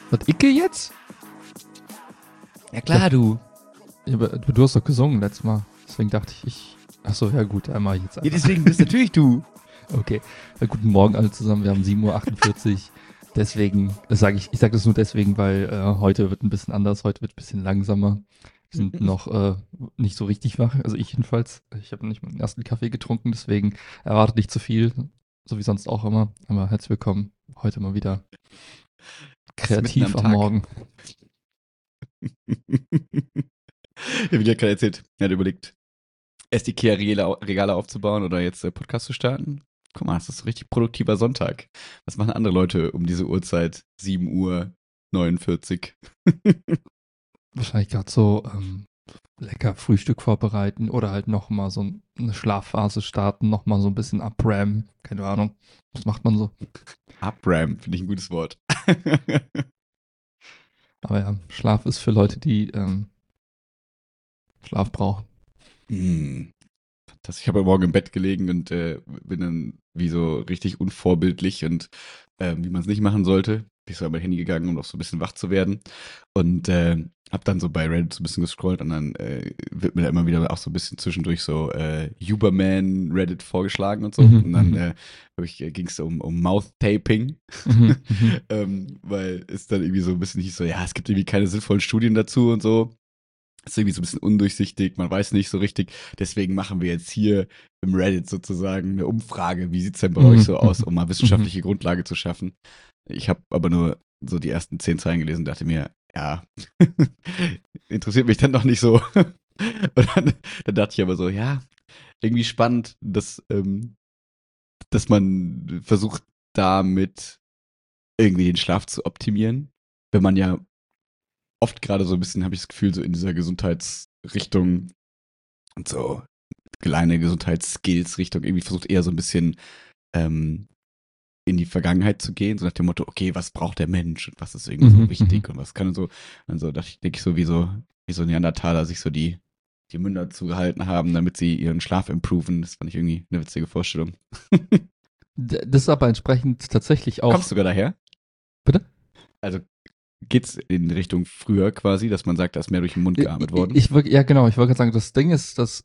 Was, Icke jetzt? Ja klar, du. Ja, aber du hast doch gesungen letztes Mal. Deswegen dachte ich. Achso, ja gut, einmal jetzt Ja, einfach. deswegen bist natürlich du. Okay. Ja, guten Morgen alle zusammen. Wir haben 7:48 Uhr. Deswegen, ich sage das nur deswegen, weil heute wird ein bisschen anders. Heute wird ein bisschen langsamer. Wir sind noch nicht so richtig wach. Also ich jedenfalls. Ich habe nicht meinen ersten Kaffee getrunken. Deswegen erwartet nicht zu viel. So wie sonst auch immer. Aber herzlich willkommen. Heute mal wieder kreativ am Morgen. Ja, wie der gerade erzählt, er hat überlegt, erst IKEA-Regale aufzubauen oder jetzt Podcast zu starten. Guck mal, das ist ein richtig produktiver Sonntag. Was machen andere Leute um diese Uhrzeit? 7:49 Uhr. Wahrscheinlich gerade so lecker Frühstück vorbereiten oder halt nochmal so eine Schlafphase starten, nochmal so ein bisschen abrammen. Keine Ahnung. Was macht man so? Upram, finde ich ein gutes Wort. Aber ja, Schlaf ist für Leute, die Schlaf brauchen. Fantastisch. Ich habe heute Morgen im Bett gelegen und bin dann wie so richtig unvorbildlich und wie man es nicht machen sollte. Bin ich so an mein Handy gegangen, um auch so ein bisschen wach zu werden. Und habe dann so bei Reddit so ein bisschen gescrollt und dann wird mir da immer wieder auch so ein bisschen zwischendurch so Uberman Reddit vorgeschlagen und so. Und dann ging es um Mouth-Taping, weil es dann irgendwie so ein bisschen hieß so, ja, es gibt irgendwie keine sinnvollen Studien dazu und so. Ist irgendwie so ein bisschen undurchsichtig, man weiß nicht so richtig. Deswegen machen wir jetzt hier im Reddit sozusagen eine Umfrage. Wie sieht's denn bei euch so aus, um mal wissenschaftliche Grundlage zu schaffen? Ich habe aber nur so die ersten 10 Zeilen gelesen und dachte mir, ja, interessiert mich dann noch nicht so. Und dann dachte ich aber so, ja, irgendwie spannend, dass man versucht, damit irgendwie den Schlaf zu optimieren, wenn man ja oft gerade so ein bisschen, habe ich das Gefühl, so in dieser Gesundheitsrichtung und so kleine Gesundheitsskills-Richtung irgendwie versucht eher so ein bisschen in die Vergangenheit zu gehen, so nach dem Motto, okay, was braucht der Mensch und was ist irgendwie so wichtig und was kann und so, denke ich so wie so Neandertaler sich so die Münder zugehalten haben, damit sie ihren Schlaf improven. Das fand ich irgendwie eine witzige Vorstellung. Das ist aber entsprechend tatsächlich auch. Kommst du sogar daher? Bitte? Also geht's in Richtung früher quasi, dass man sagt, da ist mehr durch den Mund geatmet worden? Ja, genau. Ich wollte gerade sagen, das Ding ist, dass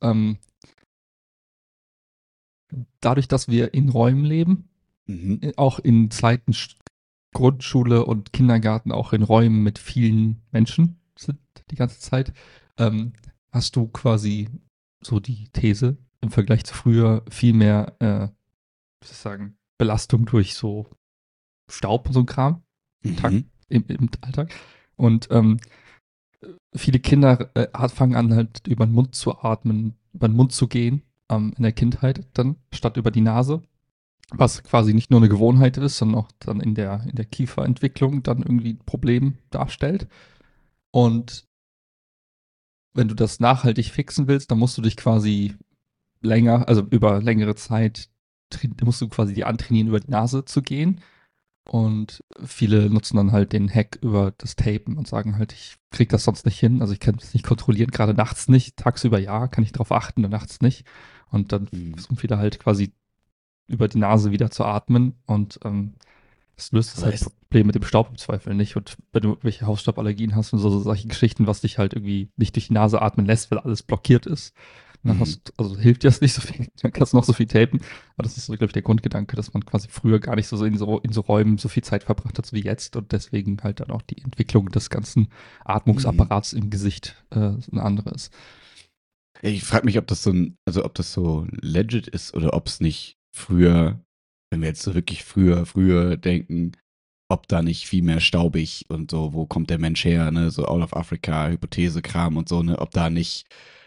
dadurch, dass wir in Räumen leben, auch in Zeiten Grundschule und Kindergarten, auch in Räumen mit vielen Menschen sind die ganze Zeit, hast du quasi so die These im Vergleich zu früher viel mehr, wie soll ich sagen, Belastung durch so Staub und so ein Kram im Alltag. Und viele Kinder fangen an, halt über den Mund zu atmen, über den Mund zu gehen in der Kindheit dann, statt über die Nase. Was quasi nicht nur eine Gewohnheit ist, sondern auch dann in der Kieferentwicklung dann irgendwie ein Problem darstellt. Und wenn du das nachhaltig fixen willst, dann musst du dich quasi also über längere Zeit, musst du quasi die antrainieren, über die Nase zu gehen. Und viele nutzen dann halt den Hack über das Tapen und sagen halt, ich krieg das sonst nicht hin. Also ich kann das nicht kontrollieren, gerade nachts nicht. Tagsüber ja, kann ich drauf achten und nachts nicht. Und dann versuchen viele halt quasi über die Nase wieder zu atmen und das löst das halt Problem mit dem Staub im Zweifel nicht. Und wenn du irgendwelche Hausstauballergien hast und so solche Geschichten, was dich halt irgendwie nicht durch die Nase atmen lässt, weil alles blockiert ist, dann also hilft dir das nicht so viel, dann kannst du noch so viel tapen. Aber das ist so, glaube ich, der Grundgedanke, dass man quasi früher gar nicht so in so Räumen so viel Zeit verbracht hat, so wie jetzt und deswegen halt dann auch die Entwicklung des ganzen Atmungsapparats im Gesicht eine andere ist. Ich frage mich, ob das ob das so legit ist oder ob es nicht früher, wenn wir jetzt so wirklich früher denken, ob da nicht viel mehr staubig und so, wo kommt der Mensch her, ne, so Out of Africa, Hypothese-Kram und so, ne, ob da nicht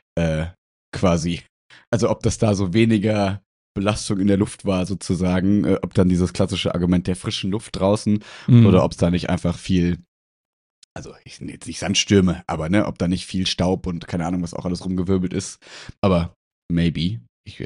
quasi, also ob das da so weniger Belastung in der Luft war sozusagen, ob dann dieses klassische Argument der frischen Luft draußen oder ob es da nicht einfach viel, also ich sind jetzt nicht Sandstürme, aber ne, ob da nicht viel Staub und keine Ahnung, was auch alles rumgewirbelt ist, aber maybe,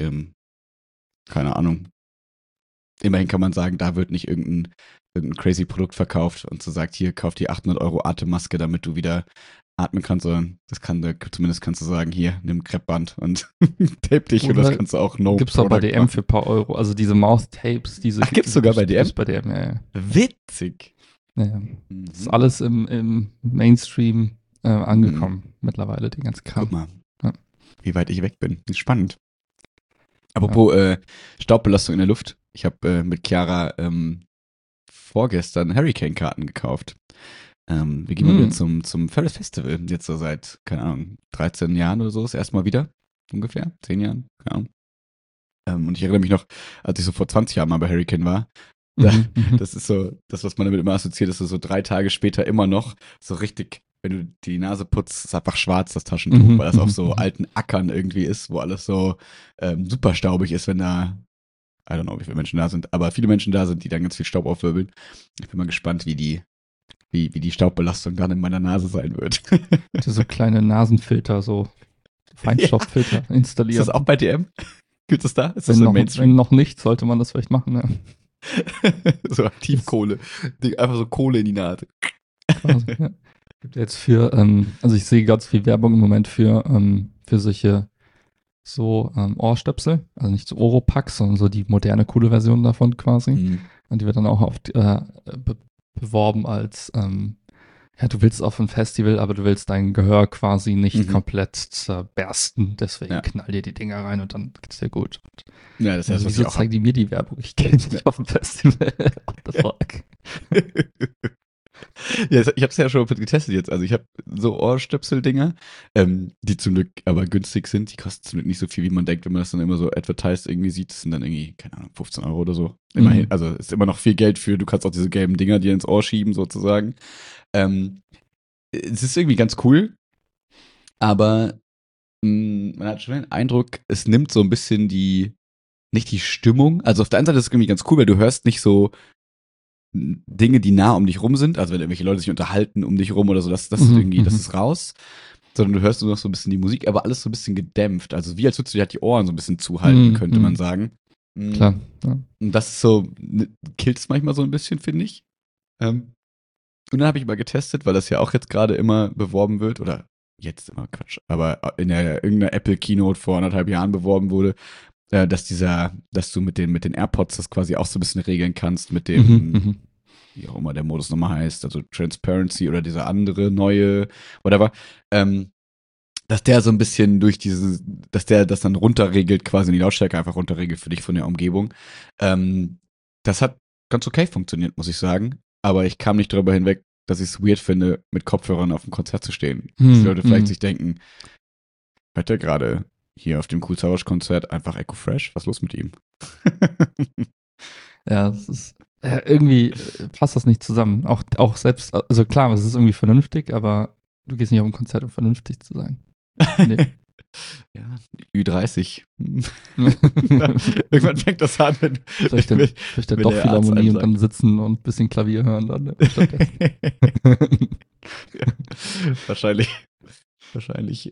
keine Ahnung. Immerhin kann man sagen, da wird nicht irgendein crazy Produkt verkauft und so sagt, hier, kauf die 800 € Atemmaske, damit du wieder atmen kannst, sondern zumindest kannst du sagen, hier, nimm Kreppband und tape dich und das kannst du auch Gibt's doch bei DM für ein paar Euro, also diese Mouth-Tapes, Ach, gibt's sogar bei DM? Gibt's bei DM, ja. Witzig. Ja. Das ist alles im Mainstream angekommen mittlerweile, den ganzen Kram. Guck mal, wie weit ich weg bin. Spannend. Apropos Staubbelastung in der Luft. Ich habe mit Chiara vorgestern Hurricane-Karten gekauft. Wir gehen mal wieder zum Ferris Festival. Jetzt so seit, keine Ahnung, 13 Jahren oder so. Das erste Mal wieder. Ungefähr. 10 Jahren. Keine Ahnung. Und ich erinnere mich noch, als ich so vor 20 Jahren mal bei Hurricane war. Das ist so, das, was man damit immer assoziiert, ist so 3 Tage später immer noch so richtig, wenn du die Nase putzt, ist einfach schwarz, das Taschentuch, weil das auf so alten Ackern irgendwie ist, wo alles so super staubig ist, wenn da, I don't know, wie viele Menschen da sind, aber viele Menschen da sind, die dann ganz viel Staub aufwirbeln. Ich bin mal gespannt, wie die Staubbelastung dann in meiner Nase sein wird. So kleine Nasenfilter, so Feinstaubfilter installieren. Ist das auch bei DM? Gibt es da? Ist das wenn, im noch, Mainstream? wenn noch nicht, sollte man das vielleicht machen. Ne? So Aktivkohle. Einfach so Kohle in die Nase. Quasi, ja. Gibt jetzt für, also ich sehe ganz viel Werbung im Moment für solche so Ohrstöpsel, also nicht so Oropax, sondern so die moderne, coole Version davon quasi. Und die wird dann auch oft beworben als, ja, du willst auf ein Festival, aber du willst dein Gehör quasi nicht komplett zerbersten, deswegen knall dir die Dinger rein und dann geht's dir gut. Und, ja, das heißt, wieso zeigen die mir die Werbung? Ich gehe nicht auf ein Festival. What the fuck? Ja, ich habe es ja schon getestet jetzt. Also ich habe so Ohrstöpsel-Dinger, die zum Glück aber günstig sind. Die kosten zum Glück nicht so viel, wie man denkt, wenn man das dann immer so advertised irgendwie sieht. Das sind dann irgendwie, keine Ahnung, 15 Euro oder so. Immerhin, also ist immer noch viel Geld für, du kannst auch diese gelben Dinger dir ins Ohr schieben sozusagen. Es ist irgendwie ganz cool, aber man hat schon den Eindruck, es nimmt so ein bisschen nicht die Stimmung. Also auf der einen Seite ist es irgendwie ganz cool, weil du hörst nicht so Dinge, die nah um dich rum sind, also wenn irgendwelche Leute sich unterhalten um dich rum oder so, das ist irgendwie, das ist raus, sondern du hörst nur noch so ein bisschen die Musik, aber alles so ein bisschen gedämpft, also wie als würdest du dir halt die Ohren so ein bisschen zuhalten, könnte man sagen. Klar. Ja. Und das ist so, killt es manchmal so ein bisschen, finde ich. Und dann habe ich mal getestet, weil das ja auch jetzt gerade immer beworben wird, oder jetzt immer Quatsch, aber in irgendeiner Apple Keynote vor 1,5 Jahren beworben wurde, dass du mit den AirPods das quasi auch so ein bisschen regeln kannst mit dem, wie auch immer der Modus nochmal heißt, also Transparency oder dieser andere neue, whatever, dass der so ein bisschen dass der das dann runterregelt, quasi die Lautstärke einfach runterregelt für dich von der Umgebung. Das hat ganz okay funktioniert, muss ich sagen, aber ich kam nicht darüber hinweg, dass ich es weird finde, mit Kopfhörern auf dem Konzert zu stehen. Dass die Leute vielleicht sich denken, hört der gerade hier auf dem Cool Savage Konzert einfach Echo Fresh? Was ist los mit ihm? Ja, das ist irgendwie passt das nicht zusammen. Auch selbst, also klar, es ist irgendwie vernünftig, aber du gehst nicht auf ein Konzert, um vernünftig zu sein. Nee. Ja, Ü30. Irgendwann fängt das an, wenn vielleicht dann doch Philharmonie und dann sitzen und ein bisschen Klavier hören dann. Ja, wahrscheinlich.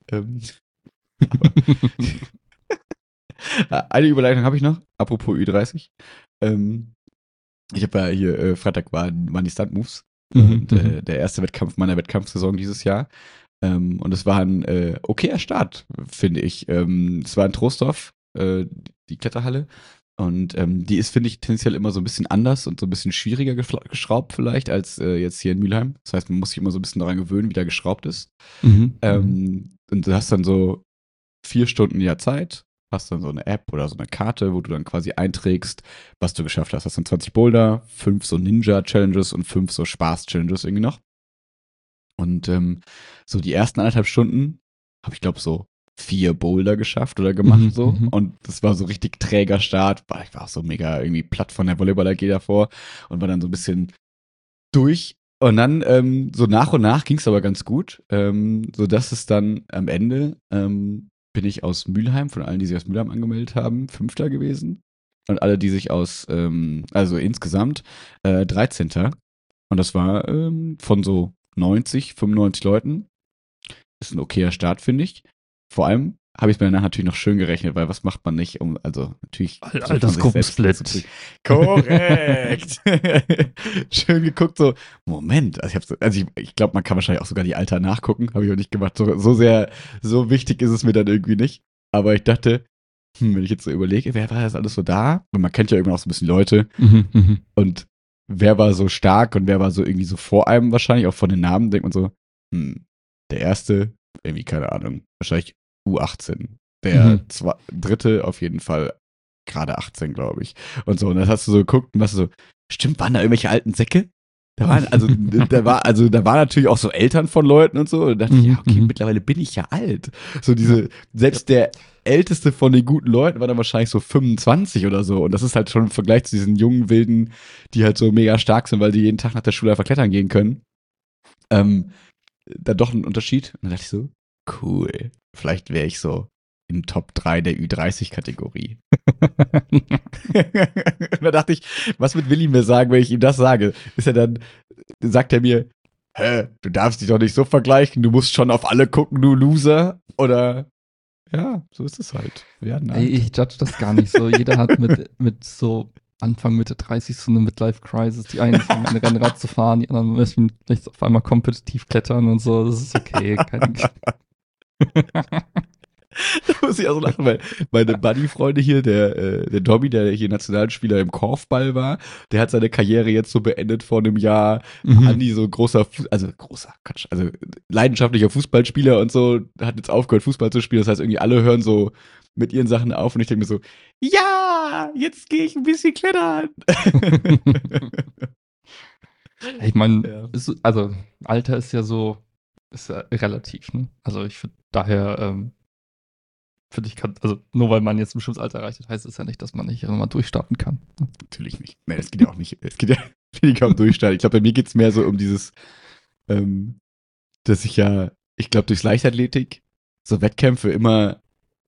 Eine Überleitung habe ich noch, apropos Ü30. Ich habe ja hier, Freitag waren die Stunt-Moves. Und der erste Wettkampf meiner Wettkampfsaison dieses Jahr. Und es war ein okayer Start, finde ich. Es war in Troisdorf, die Kletterhalle. Und die ist, finde ich, tendenziell immer so ein bisschen anders und so ein bisschen schwieriger geschraubt vielleicht als jetzt hier in Mülheim. Das heißt, man muss sich immer so ein bisschen daran gewöhnen, wie da geschraubt ist. Und du hast dann so 4 Stunden ja Zeit, hast dann so eine App oder so eine Karte, wo du dann quasi einträgst, was du geschafft hast. Hast dann 20 Boulder, 5 so Ninja-Challenges und 5 so Spaß-Challenges irgendwie noch. Und so die ersten 1,5 Stunden habe ich, glaube so 4 Boulder geschafft oder gemacht so. Und das war so richtig träger Start. Ich war auch so mega irgendwie platt von der Volleyball-AG davor und war dann so ein bisschen durch. Und dann so nach und nach ging es aber ganz gut, so dass es dann am Ende bin ich aus Mülheim, von allen, die sich aus Mülheim angemeldet haben, 5. gewesen. Und alle, die sich also insgesamt 13. Und das war von so 90, 95 Leuten. Ist ein okayer Start, finde ich. Vor allem habe ich es mir danach natürlich noch schön gerechnet, weil was macht man nicht, also natürlich. Altersgruppensplit. Korrekt. Schön geguckt, so, Moment, ich glaube, man kann wahrscheinlich auch sogar die Alter nachgucken, habe ich auch nicht gemacht. So wichtig ist es mir dann irgendwie nicht. Aber ich dachte, wenn ich jetzt so überlege, wer war das alles so da? Und man kennt ja irgendwann auch so ein bisschen Leute. Und wer war so stark und wer war so irgendwie so vor einem wahrscheinlich, auch von den Namen, denkt man so, der erste, irgendwie, keine Ahnung, wahrscheinlich U18. Der dritte auf jeden Fall gerade 18, glaube ich. Und so, und das hast du so geguckt und warst so, stimmt, waren da irgendwelche alten Säcke? Da waren natürlich auch so Eltern von Leuten und so. Und da dachte ich, ja, okay, mittlerweile bin ich ja alt. So selbst der älteste von den guten Leuten war dann wahrscheinlich so 25 oder so. Und das ist halt schon im Vergleich zu diesen jungen Wilden, die halt so mega stark sind, weil die jeden Tag nach der Schule einfach klettern gehen können. Da doch ein Unterschied. Und dann dachte ich so, cool. Vielleicht wäre ich so im Top 3 der Ü30-Kategorie. Da dachte ich, was wird Willi mir sagen, wenn ich ihm das sage? Sagt er mir, du darfst dich doch nicht so vergleichen, du musst schon auf alle gucken, du Loser. Oder, ja, so ist es halt. Ich judge das gar nicht so. Jeder hat mit so Anfang, Mitte 30 so eine Midlife-Crisis. Die einen fangen an, Rennrad zu fahren, die anderen müssen vielleicht auf einmal kompetitiv klettern und so. Das ist okay. Da muss ich auch so lachen, weil meine Buddy-Freunde hier, der Dobby, der hier Nationalspieler im Korfball war, der hat seine Karriere jetzt so beendet vor einem Jahr. Andi, so großer Quatsch, also leidenschaftlicher Fußballspieler und so, hat jetzt aufgehört, Fußball zu spielen. Das heißt, irgendwie alle hören so mit ihren Sachen auf und ich denke mir so, ja, jetzt gehe ich ein bisschen klettern. Ich meine, also Alter ist ja so, ist ja relativ, ne? Also ich finde daher, finde ich, also nur weil man jetzt ein bestimmtes Alter erreicht hat, heißt es ja nicht, dass man nicht immer durchstarten kann. Natürlich nicht. Nein, das geht ja auch nicht. Es geht ja weniger um Durchstarten. Ich glaube, bei mir geht es mehr so um dieses, dass ich glaube, durchs Leichtathletik so Wettkämpfe immer,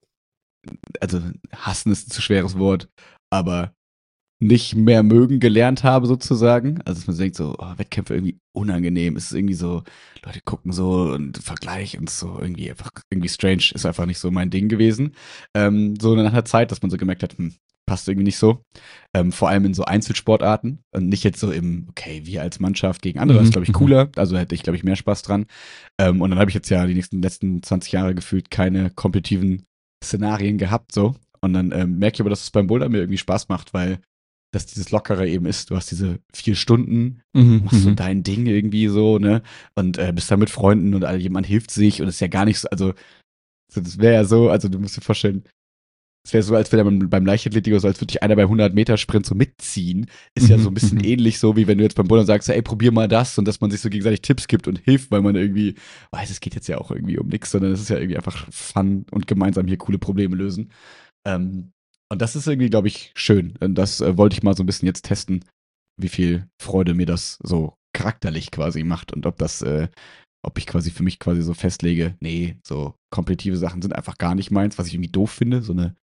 also hassen ist ein zu schweres Wort, aber nicht mehr mögen gelernt habe sozusagen. Also dass man denkt so, Wettkämpfe irgendwie unangenehm. Es ist irgendwie so, Leute gucken so und Vergleich und so irgendwie einfach irgendwie strange. Ist einfach nicht so mein Ding gewesen. So nach einer Zeit, dass man so gemerkt hat, passt irgendwie nicht so. Vor allem in so Einzelsportarten und nicht jetzt so okay, wir als Mannschaft gegen andere, das ist glaube ich cooler. Also hätte ich glaube ich mehr Spaß dran. Und dann habe ich jetzt ja die letzten 20 Jahre gefühlt keine kompetitiven Szenarien gehabt so. Und dann merke ich aber, dass es beim Boulder mir irgendwie Spaß macht, weil dass dieses Lockere eben ist. Du hast diese 4 Stunden, machst so dein Ding irgendwie so, ne? Und bist da mit Freunden und jemand hilft sich und es ist ja gar nicht so, also das wäre ja so, also du musst dir vorstellen, es wäre so, als wäre man beim Leichtathletik oder so, als würde dich einer beim 100-Meter-Sprint so mitziehen. Ist ja so ein bisschen ähnlich so, wie wenn du jetzt beim Bouldern sagst, ey, probier mal das und dass man sich so gegenseitig Tipps gibt und hilft, weil man irgendwie weiß, es geht jetzt ja auch irgendwie um nichts, sondern es ist ja irgendwie einfach Fun und gemeinsam hier coole Probleme lösen. Und das ist irgendwie, glaube ich, schön. Und das wollte ich mal so ein bisschen jetzt testen, wie viel Freude mir das so charakterlich quasi macht und ob ich quasi für mich quasi so festlege, nee, so kompetitive Sachen sind einfach gar nicht meins, was ich irgendwie doof finde, so eine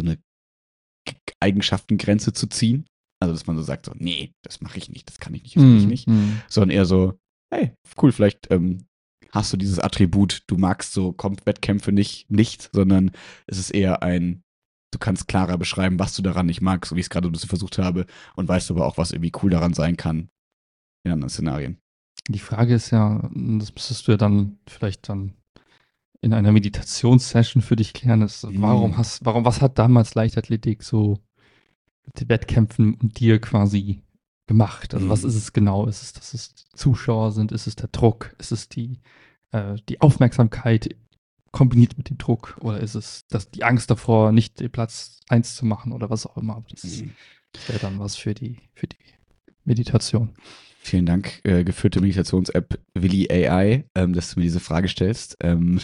Eigenschaftengrenze zu ziehen. Also, dass man so sagt, so, nee, das mache ich nicht, das kann ich nicht, das will ich nicht. Sondern eher so, hey, cool, vielleicht hast du dieses Attribut, du magst so Wettkämpfe nicht, sondern es ist eher du kannst klarer beschreiben, was du daran nicht magst, so wie ich es gerade ein bisschen versucht habe und weißt aber auch, was irgendwie cool daran sein kann in anderen Szenarien. Die Frage ist ja, das müsstest du ja dann vielleicht dann in einer Meditationssession für dich klären, ist, was hat damals Leichtathletik so mit den Wettkämpfen und dir quasi gemacht? Also was ist es genau? Ist es, dass es Zuschauer sind? Ist es der Druck? Ist es die Aufmerksamkeit kombiniert mit dem Druck? Oder ist es die Angst davor, nicht den Platz 1 zu machen oder was auch immer? Aber das wäre dann was für die Meditation. Vielen Dank, geführte Meditations-App Willi AI, dass du mir diese Frage stellst.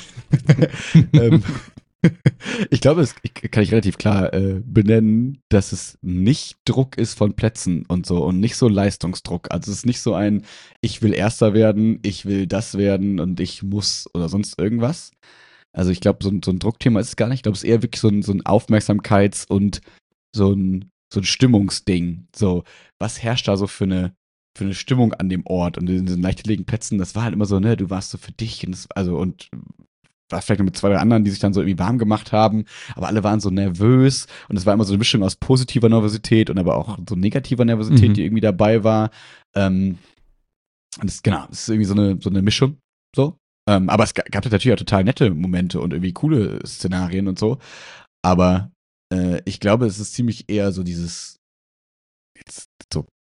Ich glaube, kann ich relativ klar benennen, dass es nicht Druck ist von Plätzen und so und nicht so Leistungsdruck. Also es ist nicht so ich will Erster werden, ich will das werden und ich muss oder sonst irgendwas. Also ich glaube, so ein Druckthema ist es gar nicht. Ich glaube, es ist eher wirklich so ein Aufmerksamkeits- und so ein Stimmungsding. So, was herrscht da so für eine Stimmung an dem Ort und in diesen leichtgelegenen Plätzen, das war halt immer so, ne, du warst so für dich und war vielleicht noch mit 2, 3 anderen, die sich dann so irgendwie warm gemacht haben, aber alle waren so nervös und es war immer so eine Mischung aus positiver Nervosität und aber auch so negativer Nervosität, die irgendwie dabei war. Und das ist irgendwie so eine Mischung, so. Aber es gab natürlich auch total nette Momente und irgendwie coole Szenarien und so. Aber ich glaube, es ist ziemlich eher so dieses jetzt so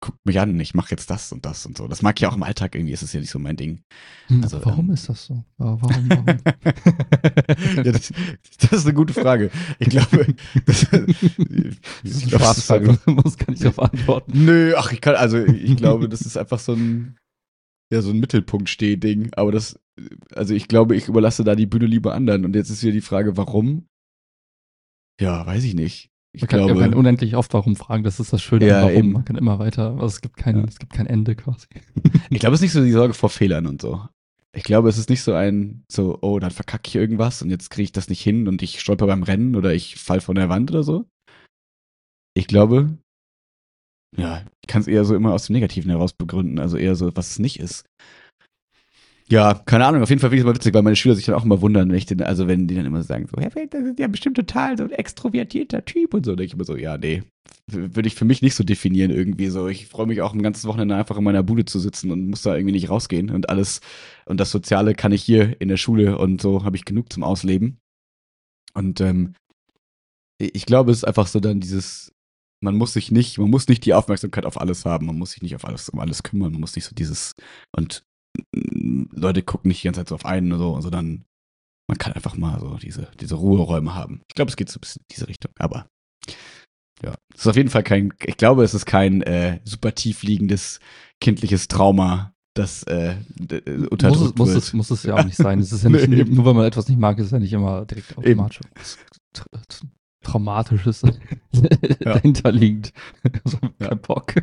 guckt mich an, ich mache jetzt das und das und so. Das mag ich auch im Alltag irgendwie, ist es ja nicht so mein Ding. Also, warum ist das so? Warum? Ja, das ist eine gute Frage. Ich glaube, das ist eine Spaßfrage, muss gar nicht darauf antworten. Nö, ich glaube, das ist einfach so ein Mittelpunkt-Steh-Ding. Aber ich glaube, ich überlasse da die Bühne lieber anderen. Und jetzt ist hier die Frage, warum? Ja, weiß ich nicht. Man kann unendlich oft warum fragen, das ist das Schöne Ja, warum. eben. Man kann immer weiter, also es gibt kein Ende quasi. Ich glaube, es ist nicht so die Sorge vor Fehlern und so. Ich glaube, es ist nicht so oh, dann verkacke ich irgendwas und jetzt kriege ich das nicht hin und ich stolper beim Rennen oder ich fall von der Wand oder so. Ich glaube, ja, ich kann es eher so immer aus dem Negativen heraus begründen, also eher so, was es nicht ist. Ja, keine Ahnung, auf jeden Fall finde ich es immer witzig, weil meine Schüler sich dann auch immer wundern, wenn die dann immer sagen, so, Herr Feld, das ist ja bestimmt total so ein extrovertierter Typ und so. Da denke ich immer so, ja, nee, würde ich für mich nicht so definieren irgendwie so. Ich freue mich auch ein ganzes Wochenende einfach in meiner Bude zu sitzen und muss da irgendwie nicht rausgehen und alles. Und das Soziale kann ich hier in der Schule und so habe ich genug zum Ausleben. Und ich glaube, es ist einfach so dann man muss nicht die Aufmerksamkeit auf alles haben, man muss sich nicht um alles kümmern, man muss nicht so und Leute gucken nicht die ganze Zeit so auf einen oder so, sondern man kann einfach mal so diese Ruheräume haben. Ich glaube, es geht so ein bisschen in diese Richtung, aber ja, es ist auf jeden Fall ich glaube, es ist kein super tief liegendes kindliches Trauma, das unterdrückt wird. Muss es ja auch nicht sein. Es ist ja nicht, nur weil man etwas nicht mag, ist es ja nicht immer direkt automatisch Traumatisches dahinterliegend. Also, kein Bock.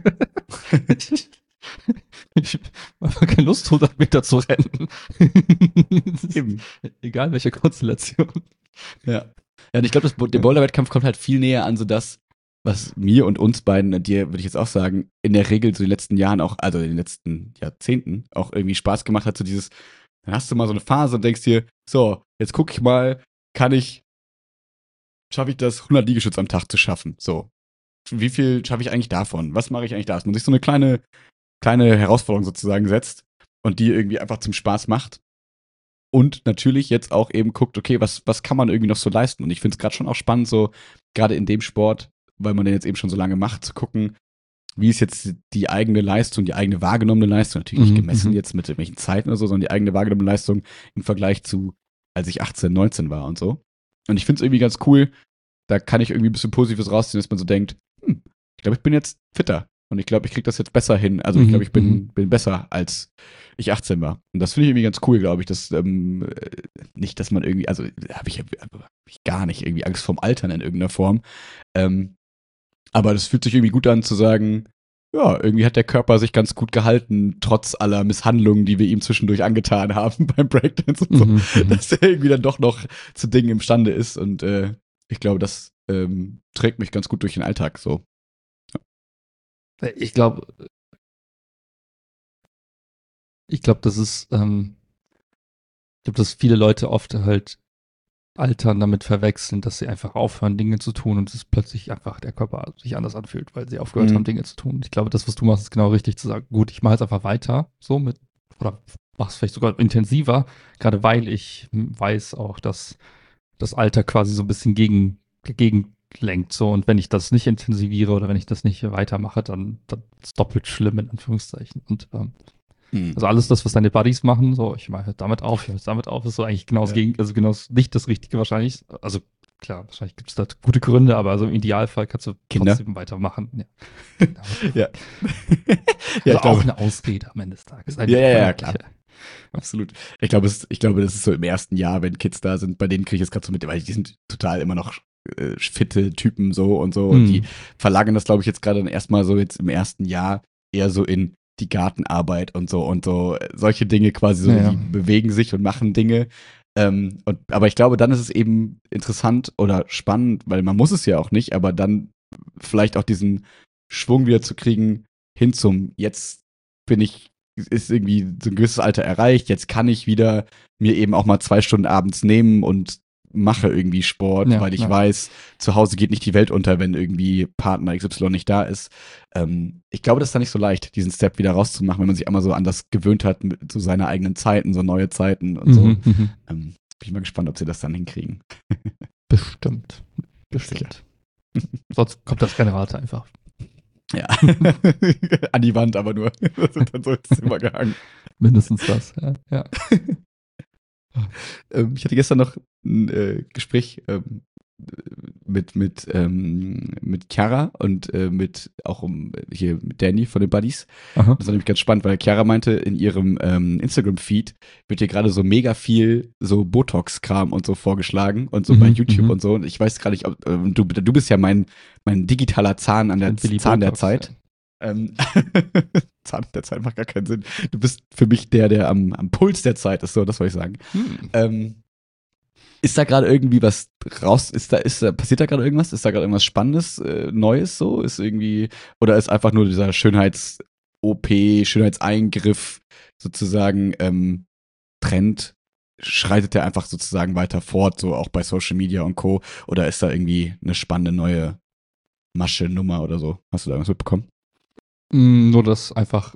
Ich habe keine Lust, 100 Meter zu rennen. Eben. Egal welche Konstellation. Ja. Ja, und ich glaube, der Boulder-Wettkampf kommt halt viel näher an so das, was mir und uns beiden, dir würde ich jetzt auch sagen, in der Regel so in den letzten Jahren auch, also in den letzten Jahrzehnten auch irgendwie Spaß gemacht hat, so dann hast du mal so eine Phase und denkst dir, so, jetzt gucke ich mal, schaffe ich das, 100 Liegestütze am Tag zu schaffen? So. Wie viel schaffe ich eigentlich davon? Was mache ich eigentlich da? Dass man sich so eine kleine Herausforderung sozusagen setzt und die irgendwie einfach zum Spaß macht. Und natürlich jetzt auch eben guckt, okay, was kann man irgendwie noch so leisten? Und ich finde es gerade schon auch spannend, so gerade in dem Sport, weil man den jetzt eben schon so lange macht, zu gucken, wie ist jetzt die eigene Leistung, die eigene wahrgenommene Leistung, natürlich nicht gemessen jetzt mit irgendwelchen Zeiten oder so, sondern die eigene wahrgenommene Leistung im Vergleich zu, als ich 18, 19 war und so. Und ich finde es irgendwie ganz cool, da kann ich irgendwie ein bisschen Positives rausziehen, dass man so denkt, ich glaube, ich bin jetzt fitter. Und ich glaube, ich kriege das jetzt besser hin. Also ich glaube, ich bin besser, als ich 18 war. Und das finde ich irgendwie ganz cool, glaube ich. Dass, nicht, dass man irgendwie, also habe ich gar nicht irgendwie Angst vorm Altern in irgendeiner Form. Aber das fühlt sich irgendwie gut an zu sagen, ja, irgendwie hat der Körper sich ganz gut gehalten, trotz aller Misshandlungen, die wir ihm zwischendurch angetan haben beim Breakdance und so. Dass er irgendwie dann doch noch zu Dingen imstande ist. Und ich glaube, das trägt mich ganz gut durch den Alltag so. Ich glaube, das ist, dass viele Leute oft halt altern damit verwechseln, dass sie einfach aufhören, Dinge zu tun und es plötzlich einfach der Körper sich anders anfühlt, weil sie aufgehört haben, Dinge zu tun. Ich glaube, das, was du machst, ist genau richtig zu sagen, gut, ich mache jetzt einfach weiter, oder mach es vielleicht sogar intensiver, gerade weil ich weiß auch, dass das Alter quasi so ein bisschen dagegen lenkt, so, und wenn ich das nicht intensiviere oder wenn ich das nicht weitermache, dann ist es doppelt schlimm, in Anführungszeichen. Und also alles das, was deine Buddies machen, so, ich mache damit auf, ist so eigentlich genau das genau nicht das Richtige wahrscheinlich. Also klar, wahrscheinlich gibt es da gute Gründe, aber also im Idealfall kannst du trotzdem weitermachen. Ja. Ja. Aber auch eine Ausrede am Ende des Tages. Ja, klar. Absolut. Ich glaube, das ist so im ersten Jahr, wenn Kids da sind, bei denen kriege ich es gerade so mit, weil die sind total immer noch fitte Typen so und so. Und die verlagern das, glaube ich, jetzt gerade dann erstmal so jetzt im ersten Jahr eher so in die Gartenarbeit und so solche Dinge quasi so, die bewegen sich und machen Dinge. Aber ich glaube, dann ist es eben interessant oder spannend, weil man muss es ja auch nicht, aber dann vielleicht auch diesen Schwung wieder zu kriegen hin zum jetzt ist irgendwie so ein gewisses Alter erreicht, jetzt kann ich wieder mir eben auch mal 2 Stunden abends nehmen und mache irgendwie Sport, weil ich weiß, zu Hause geht nicht die Welt unter, wenn irgendwie Partner XY nicht da ist. Ich glaube, das ist dann nicht so leicht, diesen Step wieder rauszumachen, wenn man sich einmal so an das gewöhnt hat, zu seiner eigenen Zeiten, so neue Zeiten und so. Bin ich mal gespannt, ob sie das dann hinkriegen. Bestimmt. Sonst kommt das keine Rate einfach. Ja. An die Wand aber nur. Das wird dann so ins Zimmer gehangen. Mindestens das, ja. Ich hatte gestern noch ein Gespräch mit Chiara und hier mit Danny von den Buddies. Aha. Das war nämlich ganz spannend, weil Chiara meinte, in ihrem Instagram-Feed wird ihr gerade so mega viel so Botox-Kram und so vorgeschlagen und so bei YouTube und so. Und ich weiß gar nicht, ob du bist ja mein digitaler Zahn der Botox, Zeit. Zahn der Zeit macht gar keinen Sinn. Du bist für mich der am Puls der Zeit ist, so, das wollte ich sagen. Ist da gerade irgendwie was raus? Passiert da gerade irgendwas? Ist da gerade irgendwas Spannendes, Neues so? Oder ist einfach nur dieser Schönheits-OP, Schönheitseingriff sozusagen Trend? Schreitet der einfach sozusagen weiter fort, so auch bei Social Media und Co.? Oder ist da irgendwie eine spannende neue Masche, Nummer oder so? Hast du da irgendwas mitbekommen? Nur, dass einfach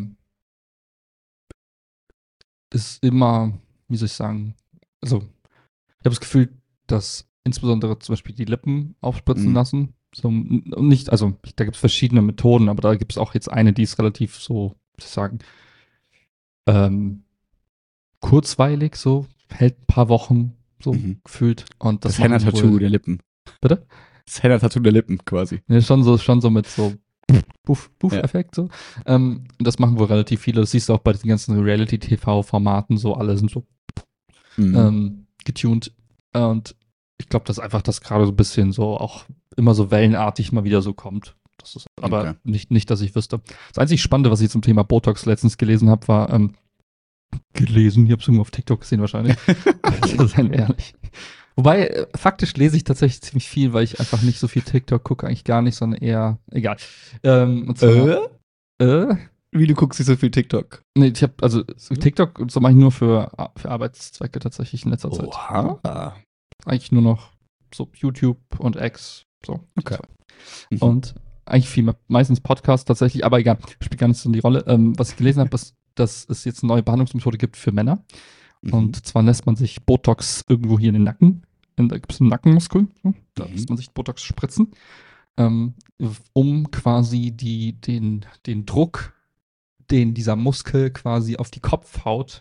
ist immer, wie soll ich sagen, also ich habe das Gefühl, dass insbesondere zum Beispiel die Lippen aufspritzen lassen. So, nicht, also da gibt es verschiedene Methoden, aber da gibt es auch jetzt eine, die ist relativ so, wie soll ich sagen, kurzweilig, so, hält ein paar Wochen so gefühlt. Und das Henna-Tattoo der Lippen. Bitte? Das Henna-Tattoo der Lippen quasi. Ja, schon so mit so Puff-Effekt so. Das machen wohl relativ viele. Das siehst du auch bei den ganzen Reality-TV-Formaten so, alle sind so getuned. Und ich glaube, dass einfach das gerade so ein bisschen so auch immer so wellenartig mal wieder so kommt. Das ist aber nicht, dass ich wüsste. Das einzig Spannende, was ich zum Thema Botox letztens gelesen habe, war ich habe es irgendwo auf TikTok gesehen wahrscheinlich. Seien wir ehrlich. Wobei, faktisch lese ich tatsächlich ziemlich viel, weil ich einfach nicht so viel TikTok gucke, eigentlich gar nicht, sondern eher, egal. Und zwar, Wie, du guckst nicht so viel TikTok? Nee, ich habe, also TikTok so mache ich nur für Arbeitszwecke tatsächlich in letzter Zeit. Oha. Eigentlich nur noch so YouTube und X, so. Okay. Und eigentlich meistens Podcast tatsächlich, aber egal, spielt gar nicht so die Rolle. Was ich gelesen habe, ist, dass es jetzt eine neue Behandlungsmethode gibt für Männer. Und zwar lässt man sich Botox irgendwo hier in den Nacken, da gibt es einen Nackenmuskel, da lässt man sich Botox spritzen, um quasi den Druck, den dieser Muskel quasi auf die Kopfhaut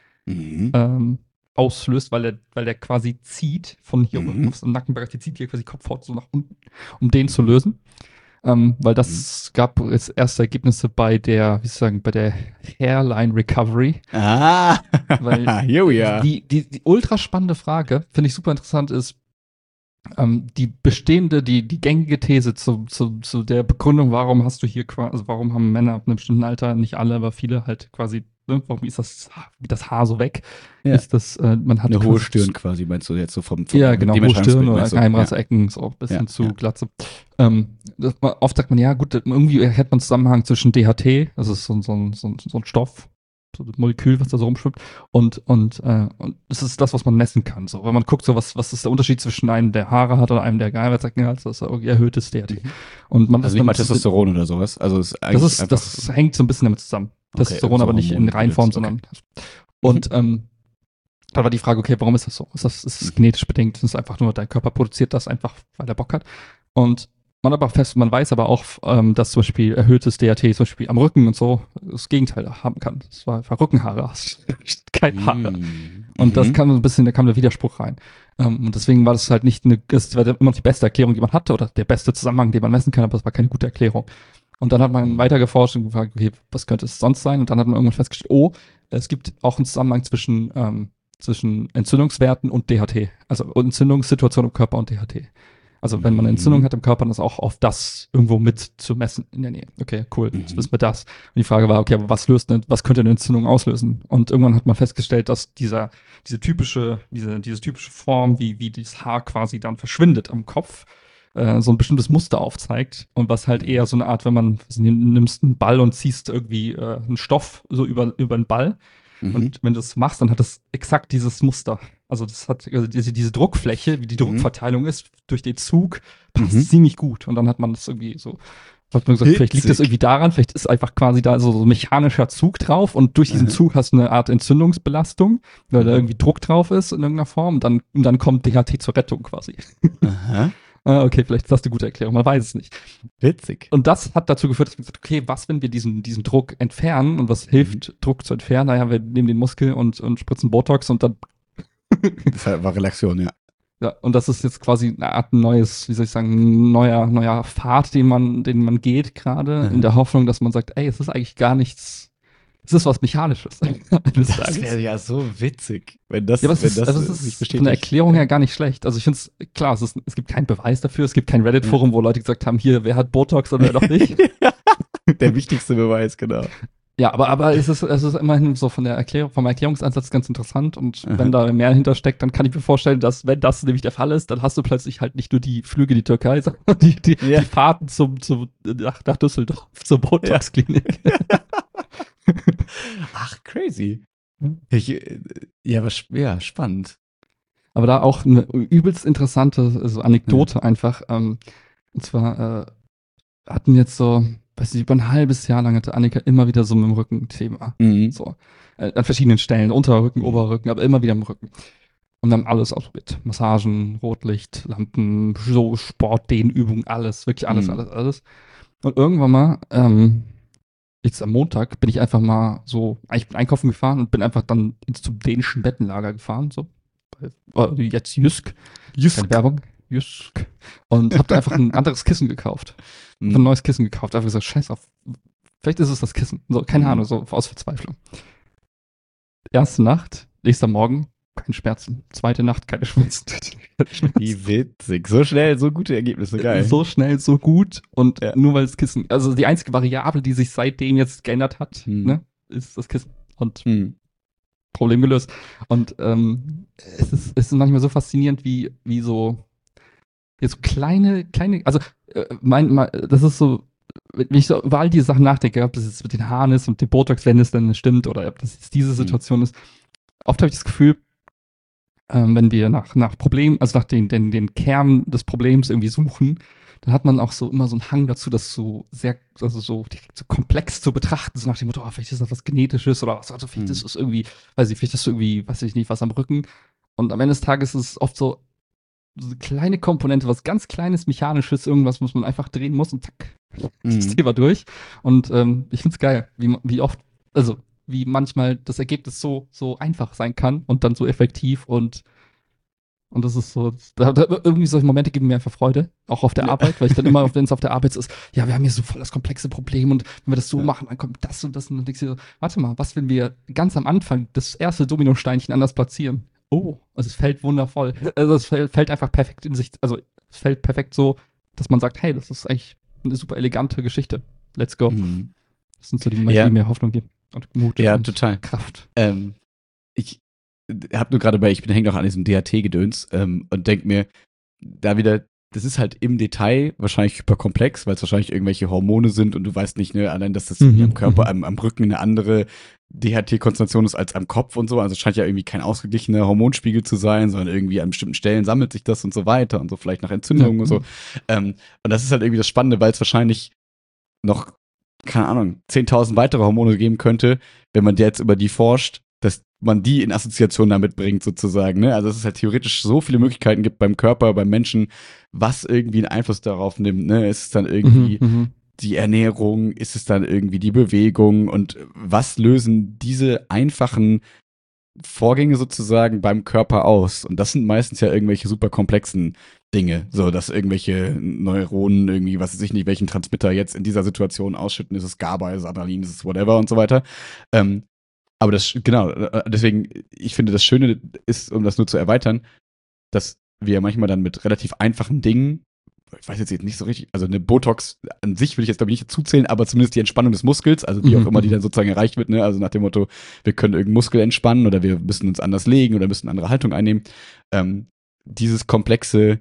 auslöst, weil der quasi zieht von hier unten auf den Nackenbereich, die zieht hier quasi Kopfhaut so nach unten, um den zu lösen. Weil das gab jetzt erste Ergebnisse bei der Hairline Recovery. Weil here we are. Die ultra spannende Frage, finde ich super interessant, ist die gängige These zu der Begründung, warum hast du hier quasi, also warum haben Männer ab einem bestimmten Alter, nicht alle, aber viele halt quasi, warum ist das Haar so weg? Ja. Ist das, man hat eine hohe Stirn quasi, meinst du jetzt so vom ja, genau, hohe Stirn oder Geheimratsecken, so ein bisschen zu Glatze. Oft sagt man, ja gut, irgendwie hat man einen Zusammenhang zwischen DHT, das ist so ein Stoff, so ein Molekül, was da so rumschwimmt, und das ist das, was man messen kann. So, wenn man guckt, so was ist der Unterschied zwischen einem, der Haare hat oder einem, der Geheimratsecken hat, das ist irgendwie erhöhtes DHT. Und man also nicht mal Testosteron oder sowas. Also das hängt so ein bisschen damit zusammen. Okay, Testosteron aber nicht in Reinform, sondern und da war die Frage, okay, warum ist das so? Ist es genetisch bedingt? Ist es einfach nur, dein Körper produziert das einfach, weil er Bock hat? Und man weiß aber auch, dass zum Beispiel erhöhtes DHT zum Beispiel am Rücken und so das Gegenteil haben kann. Das war einfach Rückenhaare, hast keine Haare. Und das kam so ein bisschen, da kam der Widerspruch rein. Und deswegen war das halt nicht das war immer noch die beste Erklärung, die man hatte oder der beste Zusammenhang, den man messen kann, aber es war keine gute Erklärung. Und dann hat man weiter geforscht und gefragt, okay, was könnte es sonst sein? Und dann hat man irgendwann festgestellt, es gibt auch einen Zusammenhang zwischen Entzündungswerten und DHT. Also Entzündungssituation im Körper und DHT. Also wenn man eine Entzündung hat im Körper, dann ist auch auf das irgendwo mit zu messen in der Nähe. Okay, cool, jetzt wissen wir das. Und die Frage war, okay, aber was könnte eine Entzündung auslösen? Und irgendwann hat man festgestellt, dass diese typische Form, wie dieses Haar quasi dann verschwindet am Kopf, so ein bestimmtes Muster aufzeigt. Und was halt eher so eine Art, wenn man nimmst einen Ball und ziehst irgendwie einen Stoff so über einen Ball. Und wenn du das machst, dann hat das exakt dieses Muster. Also das hat diese Druckfläche, wie die Druckverteilung ist, durch den Zug, passt ziemlich gut. Und dann hat man das irgendwie so, hat man gesagt, vielleicht liegt das irgendwie daran, vielleicht ist einfach quasi da so ein mechanischer Zug drauf und durch diesen Zug hast du eine Art Entzündungsbelastung, weil da irgendwie Druck drauf ist in irgendeiner Form und dann kommt DHT zur Rettung quasi. Okay, vielleicht ist das eine gute Erklärung, man weiß es nicht. Witzig. Und das hat dazu geführt, dass wir gesagt haben, okay, was, wenn wir diesen Druck entfernen und was hilft, Druck zu entfernen? Naja, wir nehmen den Muskel und spritzen Botox und dann Das war Relaxion, ja. ja, und das ist jetzt quasi eine Art neues, wie soll ich sagen, neuer Pfad, den man geht gerade, in der Hoffnung, dass man sagt, ey, es ist eigentlich gar nichts, es ist was Mechanisches. Das wäre ja so witzig, wenn das, Ja, aber wenn das es sich ist bestätigt. von der Erklärung her gar nicht schlecht. Also ich finde es, klar, es gibt keinen Beweis dafür, es gibt kein Reddit-Forum, wo Leute gesagt haben, hier, wer hat Botox und wer noch nicht. Der wichtigste Beweis, genau. Ja, aber es ist immerhin so vom Erklärungsansatz ganz interessant und wenn da mehr hintersteckt, dann kann ich mir vorstellen, dass, wenn das nämlich der Fall ist, dann hast du plötzlich halt nicht nur die Flüge in die Türkei, sondern die Fahrten nach Düsseldorf zur Botox-Klinik. Ach, crazy. Spannend. Aber da auch eine übelst interessante Anekdote einfach. Und zwar hatten jetzt so, weiß nicht, über ein halbes Jahr lang hatte Annika immer wieder so mit dem Rücken ein Thema. So. An verschiedenen Stellen, Unterrücken, Oberrücken, aber immer wieder im Rücken. Und dann alles ausprobiert. Massagen, Rotlicht, Lampen, so Sport, Dehnübungen, alles, wirklich alles. Und irgendwann mal, jetzt am Montag, bin ich einfach mal so, ich bin einkaufen gefahren und bin einfach dann zum dänischen Bettenlager gefahren, so. Jetzt Jysk. Keine Werbung. Jysk. Und hab da einfach ein anderes Kissen gekauft. Ein neues Kissen gekauft. Einfach gesagt, scheiß auf. Vielleicht ist es das Kissen. So, keine Ahnung, so aus Verzweiflung. Erste Nacht, nächster Morgen, keine Schmerzen. Zweite Nacht, keine Schmerzen. Wie witzig. So schnell, so gute Ergebnisse, geil. So schnell, so gut. Und nur weil das Kissen, also die einzige Variable, die sich seitdem jetzt geändert hat, ne, ist das Kissen. Und Problem gelöst. Und es ist manchmal so faszinierend, wie so jetzt kleine, also das ist so, wenn ich so über all diese Sachen nachdenke, ob das jetzt mit den Haaren ist und dem Botox, wenn es dann stimmt, oder ob das jetzt diese Situation ist, oft habe ich das Gefühl, wenn wir nach Problemen, also nach den Kern des Problems irgendwie suchen, dann hat man auch so immer so einen Hang dazu, das so sehr, also so direkt so komplex zu betrachten, so nach dem Motto, vielleicht ist das was Genetisches oder was, also vielleicht ist es irgendwie, vielleicht ist irgendwie, weiß ich nicht, was am Rücken. Und am Ende des Tages ist es oft so eine kleine Komponente, was ganz Kleines, Mechanisches, irgendwas, was man einfach drehen muss und zack, das Thema durch. Und ich find's geil, wie oft, also wie manchmal das Ergebnis so einfach sein kann und dann so effektiv und das ist so, irgendwie solche Momente geben mir einfach Freude, auch auf der Arbeit, weil ich dann immer, wenn es auf der Arbeit ist, ja, wir haben hier so voll das komplexe Problem und wenn wir das so machen, dann kommt das und das und dann denkst du so, warte mal, was, wenn wir ganz am Anfang das erste Dominosteinchen anders platzieren? Oh, also es fällt wundervoll. Also es fällt einfach perfekt in sich, also es fällt perfekt so, dass man sagt, hey, das ist eigentlich eine super elegante Geschichte. Let's go. Das sind so die Momente, die mir Hoffnung geben und Mut und total. Kraft. Ich habe nur gerade ich hänge noch an diesem DHT-Gedöns und denke mir, da wieder, das ist halt im Detail wahrscheinlich hyperkomplex, weil es wahrscheinlich irgendwelche Hormone sind und du weißt nicht, ne, allein, dass das am Körper, am Rücken eine andere DHT-Konzentration ist als am Kopf und so. Also es scheint ja irgendwie kein ausgeglichener Hormonspiegel zu sein, sondern irgendwie an bestimmten Stellen sammelt sich das und so weiter und so, vielleicht nach Entzündungen und so. Und das ist halt irgendwie das Spannende, weil es wahrscheinlich noch, keine Ahnung, 10.000 weitere Hormone geben könnte, wenn man jetzt über die forscht, dass man die in Assoziation damit bringt, sozusagen. Ne? Also dass es halt theoretisch so viele Möglichkeiten gibt beim Körper, beim Menschen, was irgendwie einen Einfluss darauf nimmt. Ne? Ist es dann irgendwie die Ernährung? Ist es dann irgendwie die Bewegung? Und was lösen diese einfachen Vorgänge sozusagen beim Körper aus? Und das sind meistens ja irgendwelche super komplexen Dinge, so dass irgendwelche Neuronen irgendwie, was weiß ich nicht, welchen Transmitter jetzt in dieser Situation ausschütten, ist es GABA, ist es Adrenalin, ist es whatever und so weiter. Aber deswegen, ich finde, das Schöne ist, um das nur zu erweitern, dass wir manchmal dann mit relativ einfachen Dingen, ich weiß jetzt nicht so richtig, also eine Botox an sich will ich jetzt glaube ich nicht dazu zählen, aber zumindest die Entspannung des Muskels, also wie auch immer die dann sozusagen erreicht wird, ne? Also nach dem Motto, wir können irgendeinen Muskel entspannen oder wir müssen uns anders legen oder müssen eine andere Haltung einnehmen. Dieses komplexe,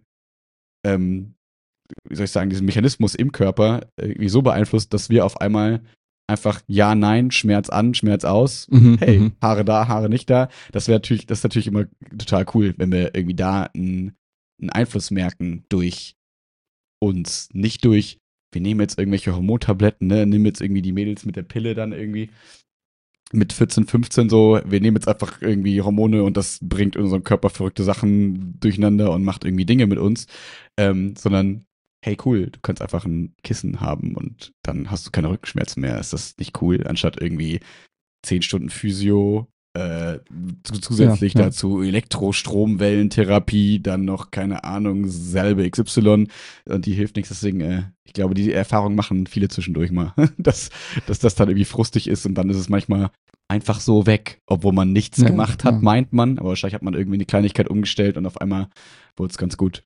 wie soll ich sagen, diesen Mechanismus im Körper irgendwie so beeinflusst, dass wir auf einmal einfach ja, nein, Schmerz an, Schmerz aus, hey, Haare da, Haare nicht da. Das ist natürlich immer total cool, wenn wir irgendwie da einen Einfluss merken durch uns, nicht durch, wir nehmen jetzt irgendwelche Hormontabletten, ne, nehmen jetzt irgendwie die Mädels mit der Pille dann irgendwie. mit 14, 15 so, wir nehmen jetzt einfach irgendwie Hormone und das bringt in unserem Körper verrückte Sachen durcheinander und macht irgendwie Dinge mit uns, sondern hey cool, du kannst einfach ein Kissen haben und dann hast du keine Rückenschmerzen mehr. Ist das nicht cool, anstatt irgendwie 10 Stunden Physio, zusätzlich Ja. dazu Elektrostromwellentherapie, dann noch, keine Ahnung, Salbe XY und die hilft nichts. Deswegen, ich glaube, die Erfahrung machen viele zwischendurch mal, dass das dann irgendwie frustig ist und dann ist es manchmal einfach so weg, obwohl man nichts gemacht hat, meint man, aber wahrscheinlich hat man irgendwie eine Kleinigkeit umgestellt und auf einmal wurde es ganz gut.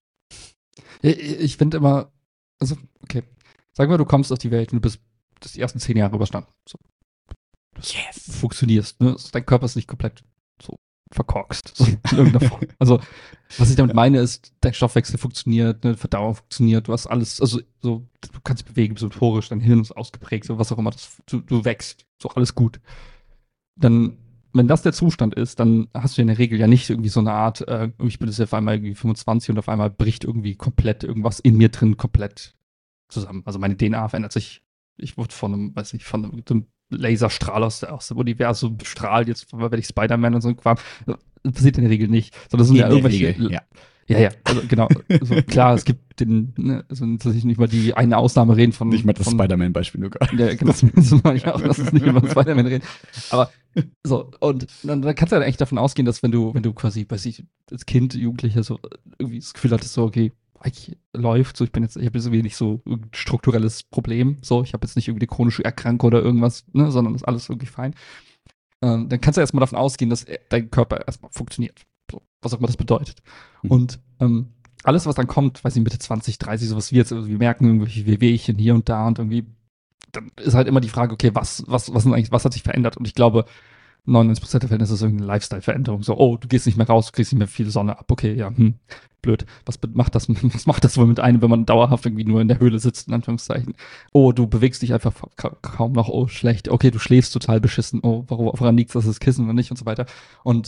Ich finde immer, also, okay, sagen wir, du kommst auf die Welt und du bist die ersten 10 Jahre überstanden. So. Yes. Du funktionierst, ne? Dein Körper ist nicht komplett so verkorkst, so in irgendeiner Form. Also, was ich damit meine, ist, dein Stoffwechsel funktioniert, ne, Verdauung funktioniert, du hast alles, also so, du kannst dich bewegen, bist motorisch, dein Hirn ist ausgeprägt, so was auch immer, du wächst, so alles gut. Dann, wenn das der Zustand ist, dann hast du in der Regel ja nicht irgendwie so eine Art, ich bin jetzt auf einmal irgendwie 25 und auf einmal bricht irgendwie komplett irgendwas in mir drin komplett zusammen. Also meine DNA verändert sich. Ich wurde von einem, weiß nicht, von einem Laserstrahl aus dem Universum bestrahlt, jetzt werde ich Spider-Man und so ein Kram. Das passiert in der Regel nicht. Sondern das sind ja irgendwelche. Regel, ja. Ja, also genau. Also klar, es gibt also nicht mal die eine Ausnahme reden von. Nicht mal das Spider-Man-Beispiel nur gerade. Ja, genau. Lass uns nicht über Spider-Man reden. Aber so, und dann kannst du ja echt davon ausgehen, dass wenn du quasi, weiß ich, als Kind, Jugendlicher so irgendwie das Gefühl hattest, so, okay, eigentlich läuft, so ich habe jetzt irgendwie nicht so ein strukturelles Problem, so, ich habe jetzt nicht irgendwie eine chronische Erkrankung oder irgendwas, ne, sondern ist alles irgendwie fein. Dann kannst du erstmal davon ausgehen, dass dein Körper erstmal funktioniert. So, was auch immer das bedeutet. Und alles, was dann kommt, weiß ich, Mitte 20, 30, sowas wie jetzt, also wir merken irgendwelche Wehwehchen hier und da und irgendwie, dann ist halt immer die Frage, okay, was hat sich verändert? Und ich glaube, 99% der Fälle ist es irgendeine Lifestyle-Veränderung. So, oh, du gehst nicht mehr raus, du kriegst nicht mehr viel Sonne ab. Okay, ja, blöd. Was macht das wohl mit einem, wenn man dauerhaft irgendwie nur in der Höhle sitzt, in Anführungszeichen? Oh, du bewegst dich einfach kaum noch. Oh, schlecht. Okay, du schläfst total beschissen. Oh, woran liegt es, dass es Kissen oder nicht und so weiter. Und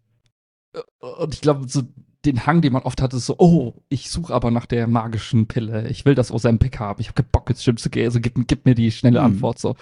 ich glaube, so den Hang, den man oft hat, ist so, oh, ich suche aber nach der magischen Pille. Ich will das Ozempic haben. Ich habe keinen Bock, ins Gym zu gehen. Also gib mir die schnelle Antwort so.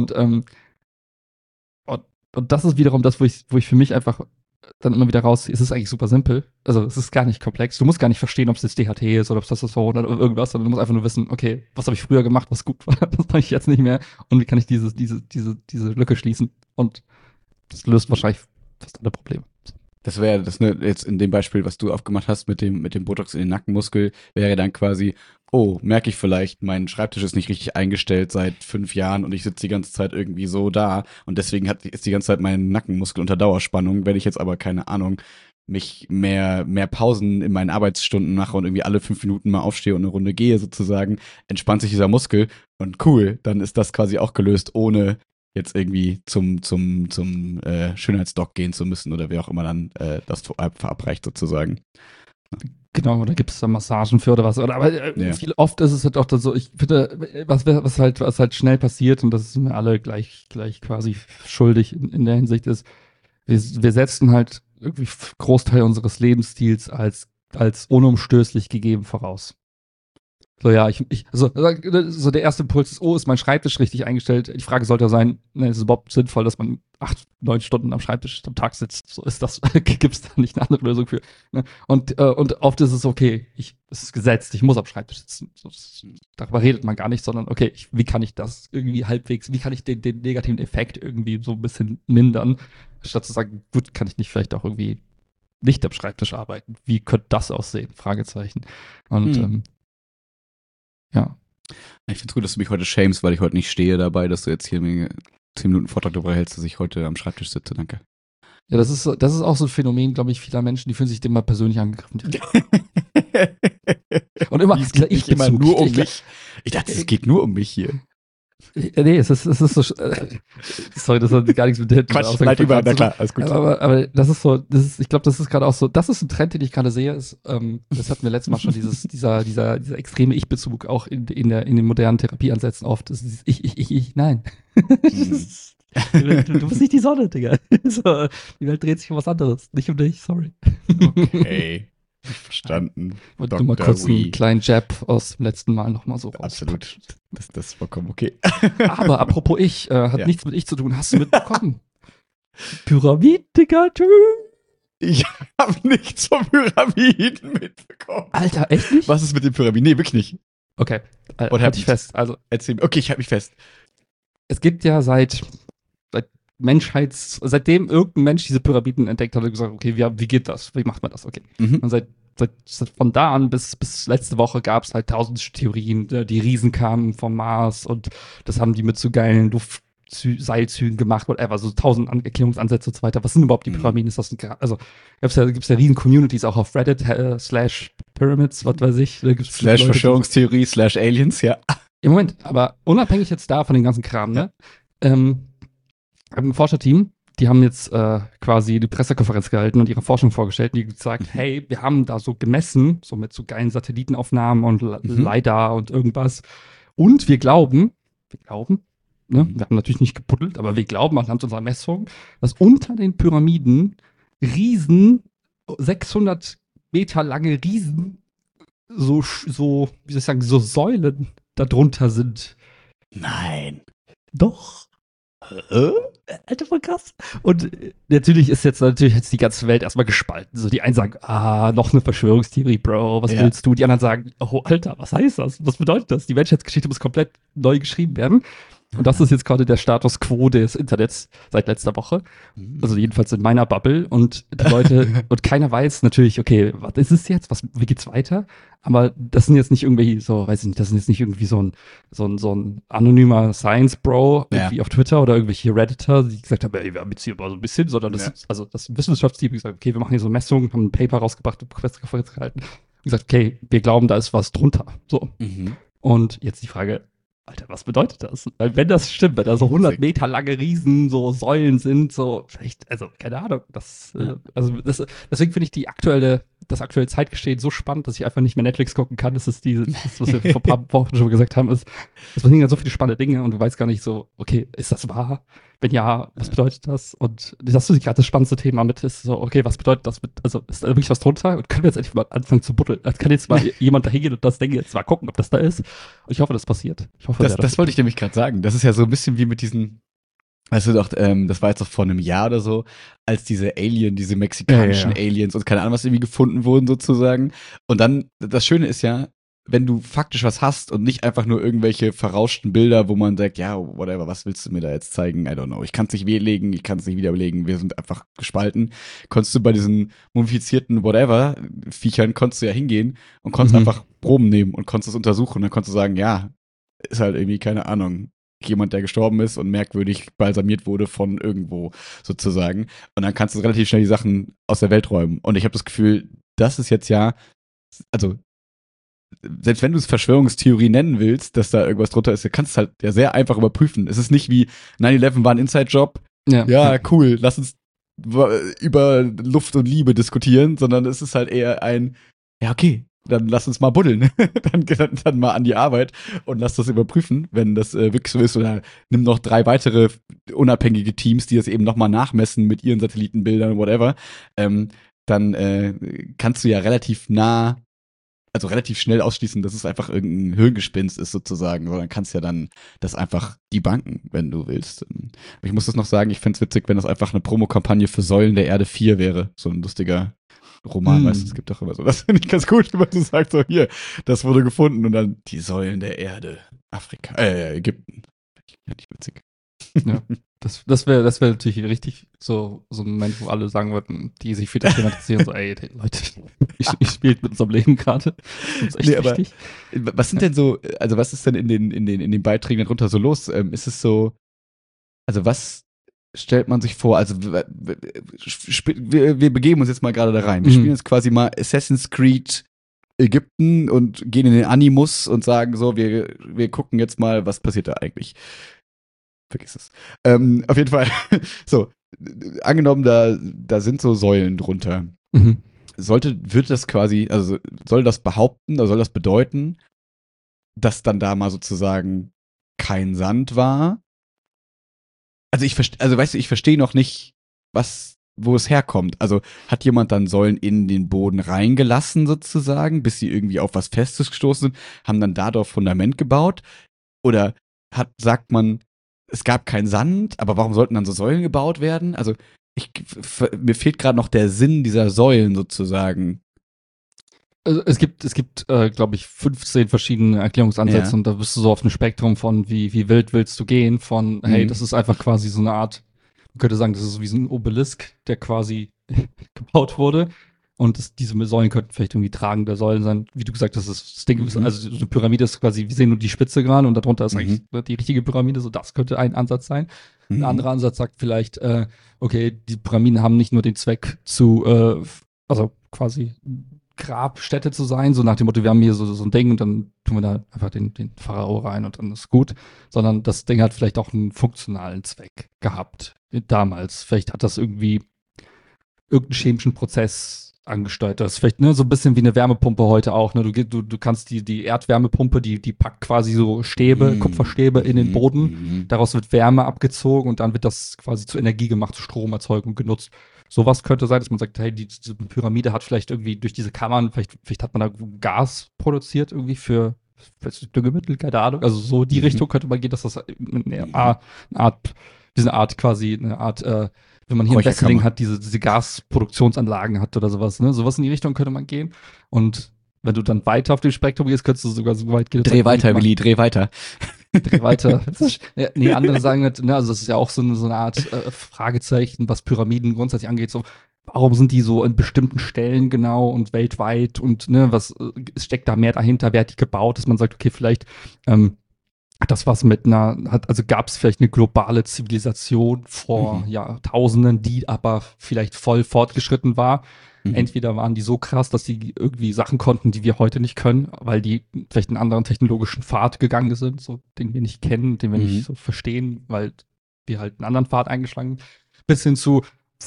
Und das ist wiederum das, wo ich für mich einfach dann immer wieder rausziehe. Es ist eigentlich super simpel. Also es ist gar nicht komplex. Du musst gar nicht verstehen, ob es jetzt DHT ist oder ob es Testosteron oder irgendwas, sondern du musst einfach nur wissen, okay, was habe ich früher gemacht, was gut war, was mache ich jetzt nicht mehr und wie kann ich diese Lücke schließen. Und das löst wahrscheinlich fast alle Probleme. Das wäre das jetzt in dem Beispiel, was du aufgemacht hast mit dem Botox in den Nackenmuskel, wäre dann quasi, oh, merke ich vielleicht, mein Schreibtisch ist nicht richtig eingestellt seit 5 Jahren und ich sitze die ganze Zeit irgendwie so da und deswegen ist die ganze Zeit mein Nackenmuskel unter Dauerspannung. Wenn ich jetzt aber, keine Ahnung, mich mehr Pausen in meinen Arbeitsstunden mache und irgendwie alle 5 Minuten mal aufstehe und eine Runde gehe sozusagen, entspannt sich dieser Muskel und cool, dann ist das quasi auch gelöst, ohne jetzt irgendwie zum Schönheitsdoc gehen zu müssen oder wer auch immer dann das verabreicht sozusagen. Genau, da gibt es da Massagen für oder was. Aber viel oft ist es halt auch so, ich finde, was halt schnell passiert, und das sind wir alle gleich quasi schuldig in der Hinsicht ist, wir setzen halt irgendwie Großteil unseres Lebensstils als unumstößlich gegeben voraus. So, ja, so der erste Impuls ist, oh, ist mein Schreibtisch richtig eingestellt? Die Frage sollte sein, ne, ist es überhaupt sinnvoll, dass man 8, 9 Stunden am Schreibtisch am Tag sitzt? So ist das, gibt es da nicht eine andere Lösung für? Ne? Und oft ist es okay, es ist gesetzt, ich muss am Schreibtisch sitzen. So, darüber redet man gar nicht, sondern okay, wie kann ich das irgendwie halbwegs, wie kann ich den negativen Effekt irgendwie so ein bisschen mindern, statt zu sagen, gut, kann ich nicht vielleicht auch irgendwie nicht am Schreibtisch arbeiten? Wie könnte das aussehen? Fragezeichen. Und ja. Ich finde es gut, dass du mich heute shamest, weil ich heute nicht stehe dabei, dass du jetzt hier mir 10 Minuten Vortrag darüber hältst, dass ich heute am Schreibtisch sitze. Danke. Ja, das ist auch so ein Phänomen, glaube ich, vieler Menschen, die fühlen sich dem mal persönlich angegriffen. Und immer, ich immer nur um mich. Ich dachte, es geht nur um mich hier. Nee, es ist so. Sorry, das hat gar nichts mit der Quatsch, leid über, na klar, alles gut. Aber das ist so, ich glaube, das ist gerade auch so, das ist ein Trend, den ich gerade sehe, ist, das hatten wir letztes Mal schon, dieser extreme Ich-Bezug auch in den modernen Therapieansätzen oft. Das ist ich, nein. Du bist nicht die Sonne, Digga. So, die Welt dreht sich um was anderes, nicht um dich, sorry. Okay. Verstanden. Ich wollte mal kurz einen kleinen Jab aus dem letzten Mal nochmal so raus. Absolut. Das ist vollkommen okay. Aber apropos hat nichts mit ich zu tun. Hast du mitbekommen? Pyramiden, Digga, tschüss. Ich habe nichts von Pyramiden mitbekommen. Alter, echt nicht? Was ist mit den Pyramiden? Nee, wirklich nicht. Okay, halt dich fest. Also, erzähl mir. Okay, ich halte mich fest. Es gibt ja seitdem irgendein Mensch diese Pyramiden entdeckt hat, hat er gesagt, okay, wie geht das? Wie macht man das? Okay. Und seit von da an bis letzte Woche gab es halt tausend Theorien. Die Riesen kamen vom Mars und das haben die mit so geilen Luftseilzügen gemacht, whatever, so tausend Erklärungsansätze und so weiter. Was sind überhaupt die Pyramiden? Ist das also gibt's ja riesen Communities auch auf Reddit, /Pyramids, was weiß ich. /Verschwörungstheorie, /Aliens, ja. Im Moment, aber unabhängig jetzt da von dem ganzen Kram, ne? Ein Forscherteam, die haben jetzt quasi die Pressekonferenz gehalten und ihre Forschung vorgestellt, die gesagt, hey, wir haben da so gemessen, so mit so geilen Satellitenaufnahmen und LiDAR und irgendwas. Und wir glauben, ne, wir haben natürlich nicht gebuddelt, aber wir glauben anhand unserer Messung, dass unter den Pyramiden 600 Meter lange Riesen, wie soll ich sagen, so Säulen darunter sind. Nein. Doch. Alter, voll krass. Und natürlich ist jetzt die ganze Welt erstmal gespalten. So die einen sagen, noch eine Verschwörungstheorie, Bro, was willst du? Die anderen sagen, oh, Alter, was heißt das? Was bedeutet das? Die Menschheitsgeschichte muss komplett neu geschrieben werden. Und das ist jetzt gerade der Status quo des Internets seit letzter Woche. Also jedenfalls in meiner Bubble. Und die Leute, und keiner weiß natürlich, okay, was ist es jetzt? Wie geht's weiter? Aber das sind jetzt nicht irgendwie so, weiß ich nicht, das sind jetzt nicht irgendwie so ein anonymer Science-Bro irgendwie auf Twitter oder irgendwelche Redditor, die gesagt haben, ey, wir haben jetzt hier mal so ein bisschen, sondern das ist, also das Wissenschaftsteam, die gesagt, okay, wir machen hier so Messungen, haben ein Paper rausgebracht, eine Pressekonferenz gehalten und gesagt, okay, wir glauben, da ist was drunter. So. Und jetzt die Frage, Alter, was bedeutet das? Weil wenn das stimmt, wenn da so 100 Meter lange Riesen, so Säulen sind, so vielleicht, also keine Ahnung, deswegen finde ich das aktuelle Zeitgeschehen so spannend, dass ich einfach nicht mehr Netflix gucken kann. Das ist was wir vor ein paar Wochen schon gesagt haben, es passieren so viele spannende Dinge und du weißt gar nicht so, okay, ist das wahr? Wenn ja, was bedeutet das? Und das ist gerade das spannendste Thema mit, ist so, okay, was bedeutet das also ist da wirklich was drunter? Und können wir jetzt endlich mal anfangen zu buddeln? Kann jetzt mal jemand da hingehen und das Ding jetzt mal gucken, ob das da ist? Und ich hoffe, das passiert. Ich hoffe, das wollte ich nämlich gerade sagen. Das ist ja so ein bisschen wie mit diesen, weißt du doch, das war jetzt doch vor einem Jahr oder so, als diese mexikanischen Aliens und keine Ahnung was irgendwie gefunden wurden sozusagen. Und dann, das Schöne ist ja, wenn du faktisch was hast und nicht einfach nur irgendwelche verrauschten Bilder, wo man sagt, ja, whatever, was willst du mir da jetzt zeigen? I don't know. Ich kann es nicht belegen, ich kann es nicht widerlegen, wir sind einfach gespalten. Konntest du bei diesen mumifizierten whatever Viechern, konntest du ja hingehen und konntest einfach Proben nehmen und konntest es untersuchen und dann konntest du sagen, ja, ist halt irgendwie, keine Ahnung, jemand, der gestorben ist und merkwürdig balsamiert wurde von irgendwo sozusagen. Und dann kannst du relativ schnell die Sachen aus der Welt räumen. Und ich habe das Gefühl, das ist jetzt ja, also selbst wenn du es Verschwörungstheorie nennen willst, dass da irgendwas drunter ist, kannst du es halt ja sehr einfach überprüfen. Es ist nicht wie 9/11 war ein Inside-Job. Ja, cool, lass uns über Luft und Liebe diskutieren, sondern es ist halt eher ein, ja, okay, dann lass uns mal buddeln. dann mal an die Arbeit und lass das überprüfen, wenn das wirklich so ist. Oder nimm noch 3 weitere unabhängige Teams, die das eben nochmal nachmessen mit ihren Satellitenbildern, whatever. Dann kannst du ja relativ schnell ausschließen, dass es einfach irgendein Hirngespinst ist sozusagen, sondern kannst ja dann das einfach debunken, wenn du willst. Ich muss das noch sagen, ich fände es witzig, wenn das einfach eine Promokampagne für Säulen der Erde 4 wäre. So ein lustiger Roman, weißt du, es gibt doch immer so. Das finde ich ganz gut, wenn du sagst, so hier, das wurde gefunden und dann die Säulen der Erde, Afrika, Ägypten. Finde ich witzig. Ja. Das wäre natürlich richtig so ein Moment, wo alle sagen würden, die sich für das Thema interessieren, so, ey, Leute, ich spiele mit unserem Leben gerade. Das ist echt wichtig. Was sind denn so, also was ist denn in den Beiträgen darunter so los? Ist es so, also was stellt man sich vor? Also wir begeben uns jetzt mal gerade da rein. Wir spielen jetzt quasi mal Assassin's Creed Ägypten und gehen in den Animus und sagen so, wir gucken jetzt mal, was passiert da eigentlich. Vergiss es. Auf jeden Fall, so, angenommen, da sind so Säulen drunter. Soll das behaupten, oder soll das bedeuten, dass dann da mal sozusagen kein Sand war? Also ich verstehe noch nicht, wo es herkommt. Also hat jemand dann Säulen in den Boden reingelassen sozusagen, bis sie irgendwie auf was Festes gestoßen sind, haben dann darauf Fundament gebaut? Oder sagt man, es gab keinen Sand, aber warum sollten dann so Säulen gebaut werden? Also mir fehlt gerade noch der Sinn dieser Säulen sozusagen. Also es gibt, glaube ich, 15 verschiedene Erklärungsansätze und da bist du so auf einem Spektrum von wie wild willst du gehen, von hey, das ist einfach quasi so eine Art, man könnte sagen, das ist wie so ein Obelisk, der quasi gebaut wurde. Und diese Säulen könnten vielleicht irgendwie tragende Säulen sein. Wie du gesagt hast, das Ding ist, also eine Pyramide ist quasi, wir sehen nur die Spitze gerade und darunter ist eigentlich die richtige Pyramide, so das könnte ein Ansatz sein. Ein anderer Ansatz sagt vielleicht, okay, die Pyramiden haben nicht nur den Zweck also quasi Grabstätte zu sein, so nach dem Motto, wir haben hier so ein Ding und dann tun wir da einfach den Pharao rein und dann ist gut, sondern das Ding hat vielleicht auch einen funktionalen Zweck gehabt damals. Vielleicht hat das irgendwie irgendeinen chemischen Prozess angesteuert. Das ist vielleicht so ein bisschen wie eine Wärmepumpe heute auch. Ne? Du kannst die Erdwärmepumpe, die packt quasi so Kupferstäbe in den Boden. Daraus wird Wärme abgezogen und dann wird das quasi zu Energie gemacht, zu Stromerzeugung genutzt. Sowas könnte sein, dass man sagt, hey, diese Pyramide hat vielleicht irgendwie durch diese Kammern, vielleicht hat man da Gas produziert irgendwie für Düngemittel, keine Ahnung. Also so die Richtung könnte man gehen, dass das eine Art, wenn man hier in Wesseling hat, diese Gasproduktionsanlagen hat oder sowas, ne? Sowas in die Richtung könnte man gehen. Und wenn du dann weiter auf dem Spektrum gehst, könntest du sogar so weit gehen. Dreh weiter, Willi, dreh weiter. Dreh weiter. Nee, andere sagen halt, ne, also das ist ja auch so eine Art Fragezeichen, was Pyramiden grundsätzlich angeht. So, warum sind die so in bestimmten Stellen genau und weltweit und ne, was steckt da mehr dahinter, wer hat die gebaut, dass man sagt, okay, vielleicht hat das was mit also gab es vielleicht eine globale Zivilisation vor Jahrtausenden, die aber vielleicht voll fortgeschritten war. Entweder waren die so krass, dass sie irgendwie Sachen konnten, die wir heute nicht können, weil die vielleicht einen anderen technologischen Pfad gegangen sind, so den wir nicht kennen, den wir nicht so verstehen, weil wir halt einen anderen Pfad eingeschlagen sind. Bis hin zu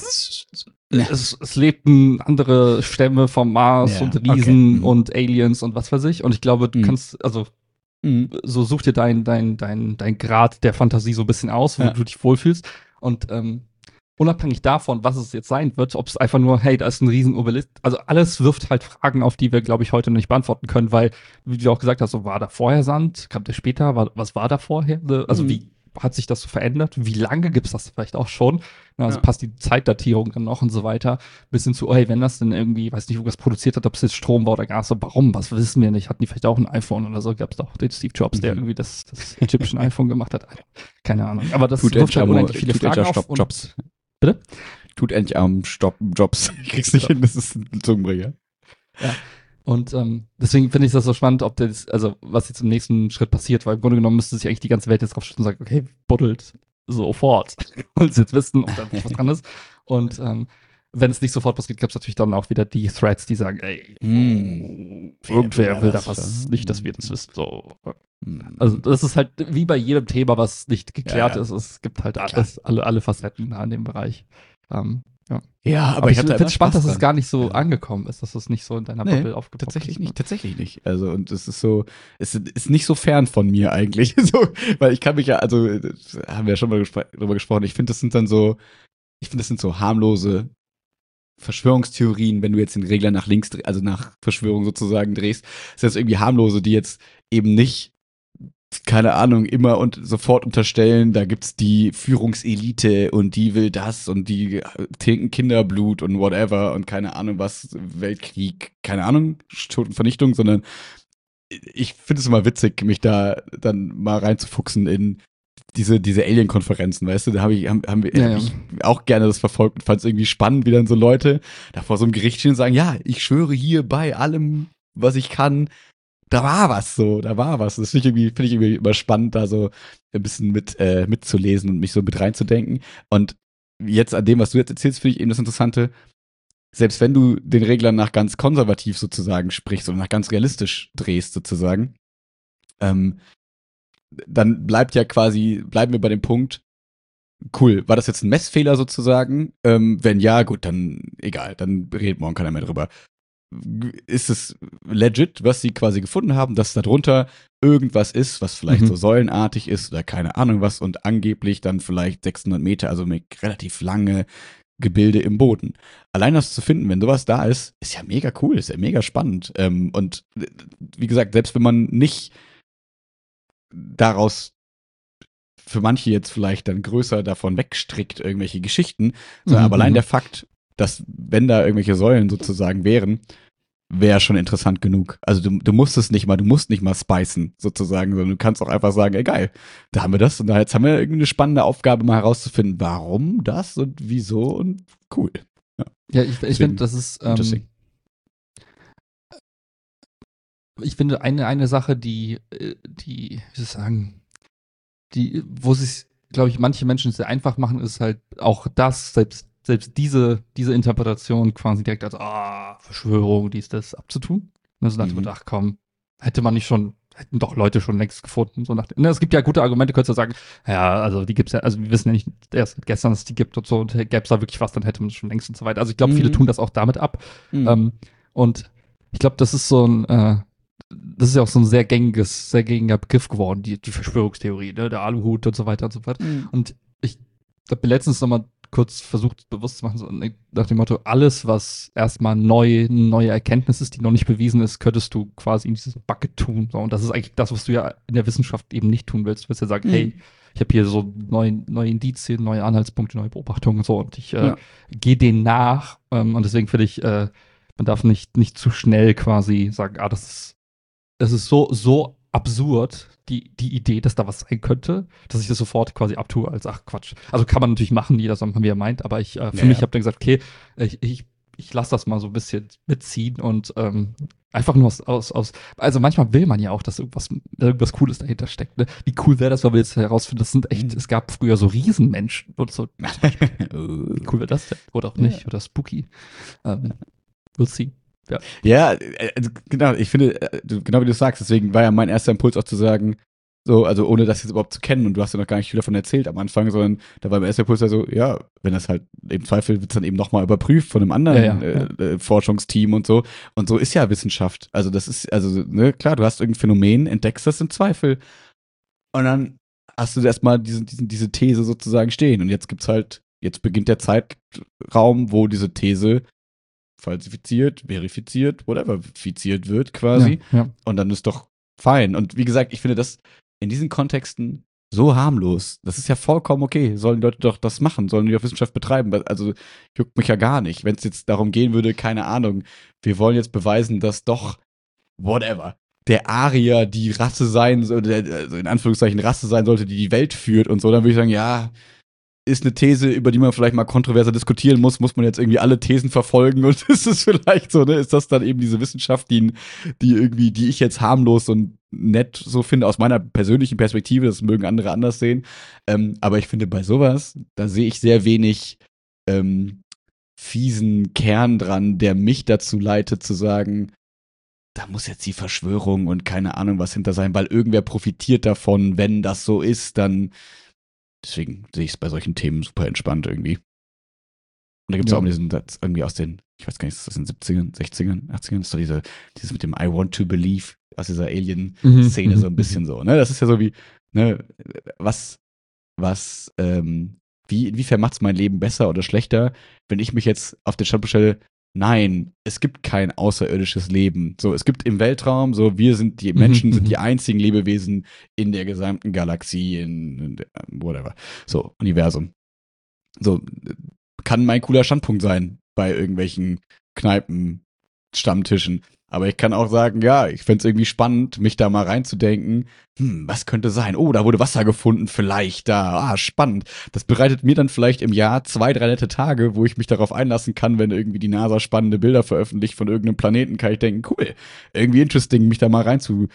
es lebten andere Stämme vom Mars und Riesen und Aliens und was weiß ich. Und ich glaube, du kannst, also so such dir dein Grad der Fantasie so ein bisschen aus, wo du dich wohlfühlst. Und unabhängig davon, was es jetzt sein wird, ob es einfach nur, hey, da ist ein riesen Obelisk, also alles wirft halt Fragen auf, die wir, glaube ich, heute noch nicht beantworten können, weil, wie du auch gesagt hast, so war da vorher Sand, kam der später, was war da vorher? Also wie hat sich das so verändert? Wie lange gibt's das vielleicht auch schon? Also passt die Zeitdatierung dann noch und so weiter. Bis hin zu, hey, wenn das denn irgendwie, weiß nicht, irgendwas produziert hat, ob es jetzt Strom war oder Gas, so, warum? Was wissen wir nicht? Hatten die vielleicht auch ein iPhone oder so? Gab es doch den Steve Jobs, der irgendwie das Egyptian iPhone gemacht hat? Keine Ahnung. Aber das wirft halt unendlich viele Fragen auf. Jobs. Bitte? Tut endlich am Jobs. Ich krieg's nicht hin, das ist ein Zungenbrecher. Ja. Und deswegen finde ich das so spannend, ob also was jetzt im nächsten Schritt passiert, weil im Grunde genommen müsste sich eigentlich die ganze Welt jetzt drauf schützen und sagen, okay, buddelt sofort. Und sie jetzt wissen, ob da was dran ist. Und wenn es nicht sofort passiert, gibt es natürlich dann auch wieder die Threads, die sagen, ey, irgendwer will da was, nicht, dass wir das wissen. So. Also das ist halt wie bei jedem Thema, was nicht geklärt ist. Es gibt halt alle Facetten da in dem Bereich. Aber ich finde es spannend, dass es gar nicht so angekommen ist, dass es nicht so in deiner Bubble aufgepoppt ist. Tatsächlich nicht. Also, und es ist so, es ist nicht so fern von mir eigentlich. So, weil ich kann mich ja, also, haben wir ja schon mal drüber gesprochen, ich finde, das sind so harmlose Verschwörungstheorien, wenn du jetzt den Regler nach links, also nach Verschwörung sozusagen drehst, ist das irgendwie harmlose, die jetzt eben nicht, keine Ahnung, immer und sofort unterstellen, da gibt's die Führungselite und die will das und die trinken Kinderblut und whatever und keine Ahnung was, Weltkrieg, keine Ahnung, Vernichtung, sondern ich finde es immer witzig, mich da dann mal reinzufuchsen in diese Alien-Konferenzen, weißt du, da hab ich auch gerne das verfolgt und fand es irgendwie spannend, wie dann so Leute da vor so einem Gericht stehen und sagen, ja, ich schwöre hier bei allem, was ich kann, da war was. Das finde ich irgendwie immer spannend, da so ein bisschen mitzulesen und mich so mit reinzudenken. Und jetzt an dem, was du jetzt erzählst, finde ich eben das Interessante, selbst wenn du den Regler nach ganz konservativ sozusagen sprichst oder nach ganz realistisch drehst sozusagen, dann bleiben wir bei dem Punkt, cool, war das jetzt ein Messfehler sozusagen? Wenn ja, gut, dann egal, dann redet morgen keiner mehr drüber. Ist es legit, was sie quasi gefunden haben, dass da drunter irgendwas ist, was vielleicht so säulenartig ist oder keine Ahnung was und angeblich dann vielleicht 600 Meter, also mit relativ lange Gebilde im Boden. Allein das zu finden, wenn sowas da ist ja mega cool, ist ja mega spannend. Und wie gesagt, selbst wenn man nicht daraus für manche jetzt vielleicht dann größer davon wegstrickt, irgendwelche Geschichten, sondern aber allein der Fakt, dass wenn da irgendwelche Säulen sozusagen wären, wäre schon interessant genug. Also du musst nicht mal spicen, sozusagen, sondern du kannst auch einfach sagen, ey geil, da haben wir das und da jetzt haben wir irgendeine spannende Aufgabe, mal herauszufinden, warum das und wieso und cool. Ja, ich finde, das ist ich finde eine Sache, die, wie soll ich sagen, wo sich, glaube ich, manche Menschen sehr einfach machen, ist halt auch das, selbst diese Interpretation quasi direkt als Verschwörung, das abzutun. Und so nach dem Motto, ach komm, hätten doch Leute schon längst gefunden. So es gibt ja gute Argumente, könntest du sagen, ja, also die gibt's ja, also wir wissen ja nicht erst gestern, dass es die gibt und so, und gäbe es da wirklich was, dann hätte man es schon längst und so weiter. Also ich glaube, viele tun das auch damit ab. Und ich glaube, das ist das ist ja auch so ein sehr gängiger Begriff geworden, die Verschwörungstheorie, ne, der Aluhut und so weiter und so fort. Und ich habe mir letztens nochmal kurz versucht, bewusst zu machen, so nach dem Motto, alles, was erstmal eine neue Erkenntnis ist, die noch nicht bewiesen ist, könntest du quasi in dieses Bucket tun. So. Und das ist eigentlich das, was du ja in der Wissenschaft eben nicht tun willst. Du willst ja sagen, hey, ich habe hier so neue Indizien, neue Anhaltspunkte, neue Beobachtungen und so, und ich gehe denen nach. Und deswegen finde ich, man darf nicht zu schnell quasi sagen, das ist so absurd, die Idee, dass da was sein könnte, dass ich das sofort quasi abtue als, ach Quatsch. Also kann man natürlich machen, jeder soll machen, wie er meint, aber ich für mich habe dann gesagt, okay, ich lasse das mal so ein bisschen mitziehen und einfach nur also manchmal will man ja auch, dass irgendwas Cooles dahinter steckt. Ne? Wie cool wäre das, wenn wir jetzt herausfinden, das sind echt, es gab früher so Riesenmenschen und so. Wie cool wäre das denn? Oder auch nicht, oder spooky. We'll see. Ja, genau, ich finde, genau wie du sagst, deswegen war ja mein erster Impuls auch zu sagen, so, also ohne das jetzt überhaupt zu kennen, und du hast ja noch gar nicht viel davon erzählt am Anfang, sondern da war mein erster Impuls ja so, ja, wenn das halt im Zweifel wird es dann eben nochmal überprüft von einem anderen Forschungsteam und so ist ja Wissenschaft, also das ist, also, ne, klar, du hast irgendein Phänomen, entdeckst das im Zweifel und dann hast du erstmal diese These sozusagen stehen, und jetzt beginnt der Zeitraum, wo diese These falsifiziert, verifiziert, whatever, fiziert wird quasi. Ja. Und dann ist doch fein. Und wie gesagt, ich finde das in diesen Kontexten so harmlos. Das ist ja vollkommen okay. Sollen die Leute doch das machen? Sollen die auch Wissenschaft betreiben? Also juckt mich ja gar nicht. Wenn es jetzt darum gehen würde, keine Ahnung, wir wollen jetzt beweisen, dass doch whatever, der Arier die Rasse sein, also in Anführungszeichen Rasse sein sollte, die die Welt führt und so, dann würde ich sagen, ja, ist eine These, über die man vielleicht mal kontroverser diskutieren muss man jetzt irgendwie alle Thesen verfolgen, und ist es vielleicht so, ne? Ist das dann eben diese Wissenschaft, die ich jetzt harmlos und nett so finde, aus meiner persönlichen Perspektive, das mögen andere anders sehen. Aber ich finde, bei sowas, da sehe ich sehr wenig fiesen Kern dran, der mich dazu leitet, zu sagen, da muss jetzt die Verschwörung und keine Ahnung was hinter sein, weil irgendwer profitiert davon, wenn das so ist, dann. Deswegen sehe ich es bei solchen Themen super entspannt irgendwie. Und da gibt es auch diesen Satz irgendwie aus den, ich weiß gar nicht, ist das in den 70ern, 60ern, 80ern? Das ist doch dieses mit dem I want to believe aus dieser Alien-Szene so ein bisschen so, ne? Das ist ja so wie, ne, inwiefern macht es mein Leben besser oder schlechter, wenn ich mich jetzt auf den Standpunkt stelle, nein, es gibt kein außerirdisches Leben. So, es gibt im Weltraum, so, die Menschen sind die einzigen Lebewesen in der gesamten Galaxie, in whatever. So, Universum. So, kann mein cooler Standpunkt sein bei irgendwelchen Kneipen, Stammtischen. Aber ich kann auch sagen, ja, ich fände es irgendwie spannend, mich da mal reinzudenken. Was könnte sein? Oh, da wurde Wasser gefunden, vielleicht da. Spannend. Das bereitet mir dann vielleicht im Jahr 2, 3 nette Tage, wo ich mich darauf einlassen kann, wenn irgendwie die NASA spannende Bilder veröffentlicht von irgendeinem Planeten, kann ich denken, cool, irgendwie interesting, mich da mal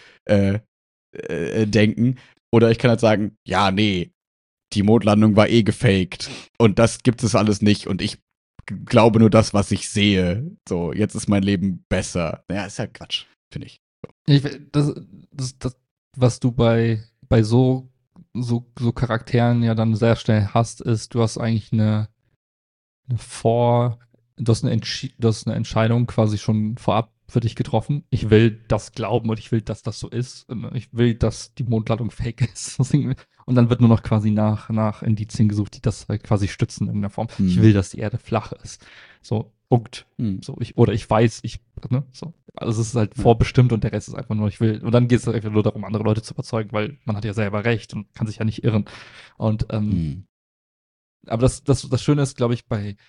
denken. Oder ich kann halt sagen, ja, nee, die Mondlandung war gefaked und das gibt es alles nicht und ich glaube nur das, was ich sehe. So, jetzt ist mein Leben besser. Ja, ist ja Quatsch, finde ich. Das, was du bei so Charakteren ja dann sehr schnell hast, ist, du hast eigentlich du hast eine Entscheidung quasi schon vorab für dich getroffen. Ich will das glauben und ich will, dass das so ist. Und ich will, dass die Mondlandung fake ist. Und dann wird nur noch quasi nach Indizien gesucht, die das halt quasi stützen in irgendeiner Form. Ich will, dass die Erde flach ist. So, Punkt. So, ich weiß, ne, so. Also es ist halt vorbestimmt und der Rest ist einfach nur, ich will. Und dann geht es einfach nur darum, andere Leute zu überzeugen, weil man hat ja selber recht und kann sich ja nicht irren. Und aber das Schöne ist, glaube ich,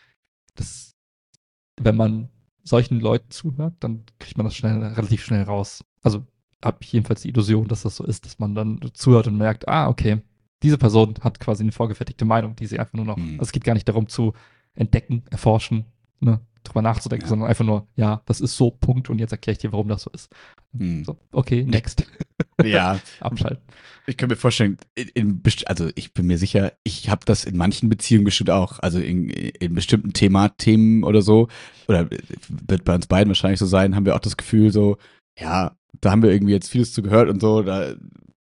wenn man solchen Leuten zuhört, dann kriegt man das relativ schnell raus. Also habe ich jedenfalls die Illusion, dass das so ist, dass man dann zuhört und merkt, okay, diese Person hat quasi eine vorgefertigte Meinung, die sie einfach nur noch, also es geht gar nicht darum zu entdecken, erforschen, ne, drüber nachzudenken, sondern einfach nur, ja, das ist so, Punkt, und jetzt erkläre ich dir, warum das so ist. So, okay, next. Ja. Abschalten. Ich kann mir vorstellen, also ich bin mir sicher, ich habe das in manchen Beziehungen bestimmt auch, also in bestimmten Themen oder so, oder wird bei uns beiden wahrscheinlich so sein, haben wir auch das Gefühl so, ja, da haben wir irgendwie jetzt vieles zu gehört und so, da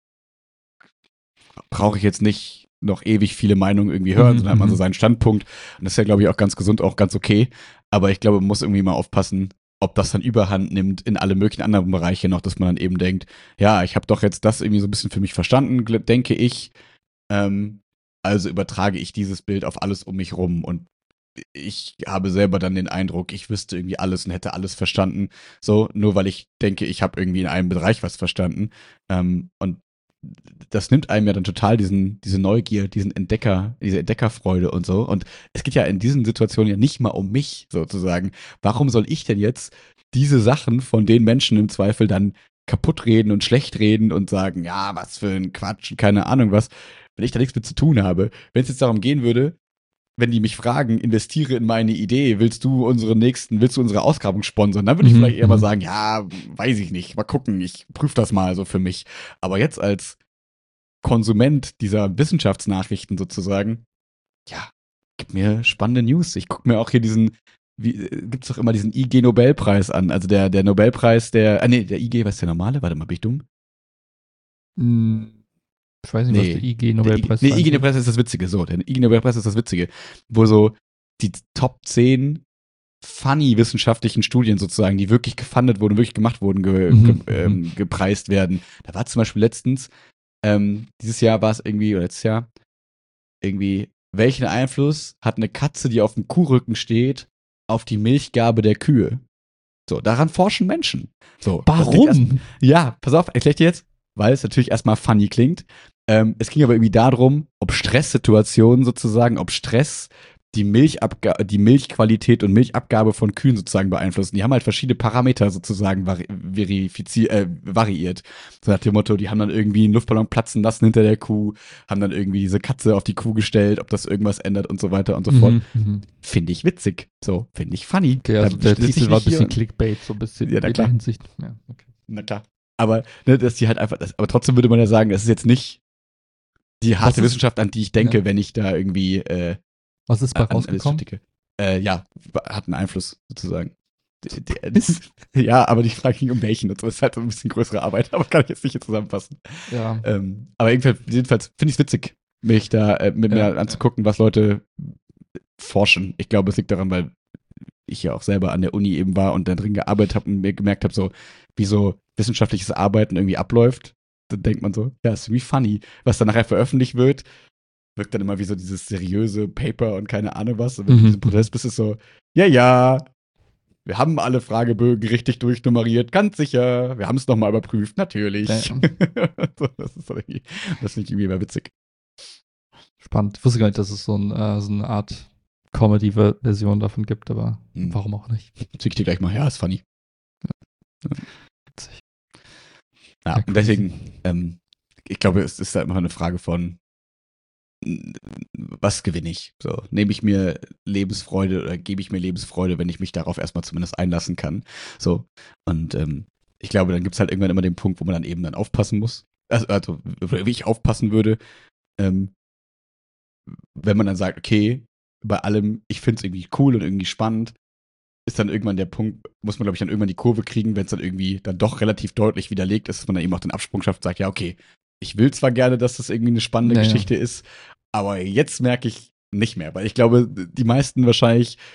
brauche ich jetzt nicht noch ewig viele Meinungen irgendwie hören, sondern hat man so seinen Standpunkt. Und das ist ja, glaube ich, auch ganz gesund, auch ganz okay. Aber ich glaube, man muss irgendwie mal aufpassen, ob das dann Überhand nimmt in alle möglichen anderen Bereiche noch, dass man dann eben denkt, ja, ich habe doch jetzt das irgendwie so ein bisschen für mich verstanden, denke ich. Also übertrage ich dieses Bild auf alles um mich rum und ich habe selber dann den Eindruck, ich wüsste irgendwie alles und hätte alles verstanden. So, nur weil ich denke, ich habe irgendwie in einem Bereich was verstanden. Und das nimmt einem ja dann total diese Neugier, diese Entdeckerfreude und so. Und es geht ja in diesen Situationen ja nicht mal um mich sozusagen. Warum soll ich denn jetzt diese Sachen von den Menschen im Zweifel dann kaputt reden und schlecht reden und sagen, ja, was für ein Quatsch und keine Ahnung was, wenn ich da nichts mit zu tun habe. Wenn es jetzt darum gehen würde, wenn die mich fragen, investiere in meine Idee, willst du unsere Ausgrabung sponsern? Dann würde ich vielleicht eher mal sagen, ja, weiß ich nicht, mal gucken, ich prüfe das mal so für mich. Aber jetzt als Konsument dieser Wissenschaftsnachrichten sozusagen, ja, gib mir spannende News. Ich gucke mir auch hier gibt's doch immer diesen IG-Nobelpreis an. Also der Nobelpreis, der IG, was ist der normale? Warte mal, bin ich dumm? Ich weiß nicht, was der IG-Nobelpreis ist. Nee, IG-Nobelpreis ist das Witzige. So, der IG-Nobelpreis ist das Witzige. Wo so die Top 10 funny wissenschaftlichen Studien sozusagen, die wirklich gefundet wurden, wirklich gemacht wurden, gepreist werden. Da war zum Beispiel letztens, dieses Jahr war es irgendwie, oder letztes Jahr, irgendwie, welchen Einfluss hat eine Katze, die auf dem Kuhrücken steht, auf die Milchgabe der Kühe? So, daran forschen Menschen. So, warum? Ja, pass auf, erklär ich dir jetzt, weil es natürlich erstmal funny klingt. Es ging aber irgendwie darum, ob Stresssituationen sozusagen, ob Stress die Milchqualität und Milchabgabe von Kühen sozusagen beeinflussen. Die haben halt verschiedene Parameter sozusagen variiert. So nach dem Motto, die haben dann irgendwie einen Luftballon platzen lassen hinter der Kuh, haben dann irgendwie diese Katze auf die Kuh gestellt, ob das irgendwas ändert und so weiter und so fort. Finde ich witzig. So, finde ich funny. Okay, also der Titel war ein bisschen Clickbait, so ein bisschen in der Hinsicht. Ja, okay. Na klar. Aber, ne, dass die halt einfach, aber trotzdem würde man ja sagen, das ist jetzt nicht die harte Wissenschaft, an die ich denke, wenn ich da irgendwie was ist bei rausgekommen? Ja, hat einen Einfluss sozusagen. Ja, aber die Frage ging um welchen. Das ist halt so ein bisschen größere Arbeit, aber kann ich jetzt nicht hier zusammenfassen. Ja. Aber jedenfalls finde ich es witzig, mich da mit mir anzugucken, was Leute forschen. Ich glaube, es liegt daran, weil ich ja auch selber an der Uni eben war und da drin gearbeitet habe und mir gemerkt habe, so wie so wissenschaftliches Arbeiten irgendwie abläuft. Dann denkt man so, ja, ist irgendwie funny. Was dann nachher veröffentlicht wird, wirkt dann immer wie so dieses seriöse Paper und keine Ahnung was. Und wenn du in diesem Prozess bist, ist es so, ja, wir haben alle Fragebögen richtig durchnummeriert, ganz sicher. Wir haben es nochmal überprüft, natürlich. So, das finde ich irgendwie immer witzig. Spannend. Ich wusste gar nicht, dass es so eine Art Comedy-Version davon gibt, aber warum auch nicht? Zieh ich dir gleich mal, ja, ist funny. Ja. Witzig. Ja, und deswegen, ich glaube, es ist halt immer eine Frage von, was gewinne ich? So, nehme ich mir Lebensfreude oder gebe ich mir Lebensfreude, wenn ich mich darauf erstmal zumindest einlassen kann? So, und ich glaube, dann gibt es halt irgendwann immer den Punkt, wo man dann eben aufpassen muss. Also wie ich aufpassen würde, wenn man dann sagt, okay, bei allem, ich finde es irgendwie cool und irgendwie spannend, ist dann irgendwann der Punkt, muss man, glaube ich, dann irgendwann die Kurve kriegen, wenn es dann irgendwie dann doch relativ deutlich widerlegt ist, dass man dann eben auch den Absprung schafft und sagt, ja, okay, ich will zwar gerne, dass das irgendwie eine spannende Geschichte ist, aber jetzt merke ich nicht mehr, weil ich glaube, die meisten wahrscheinlich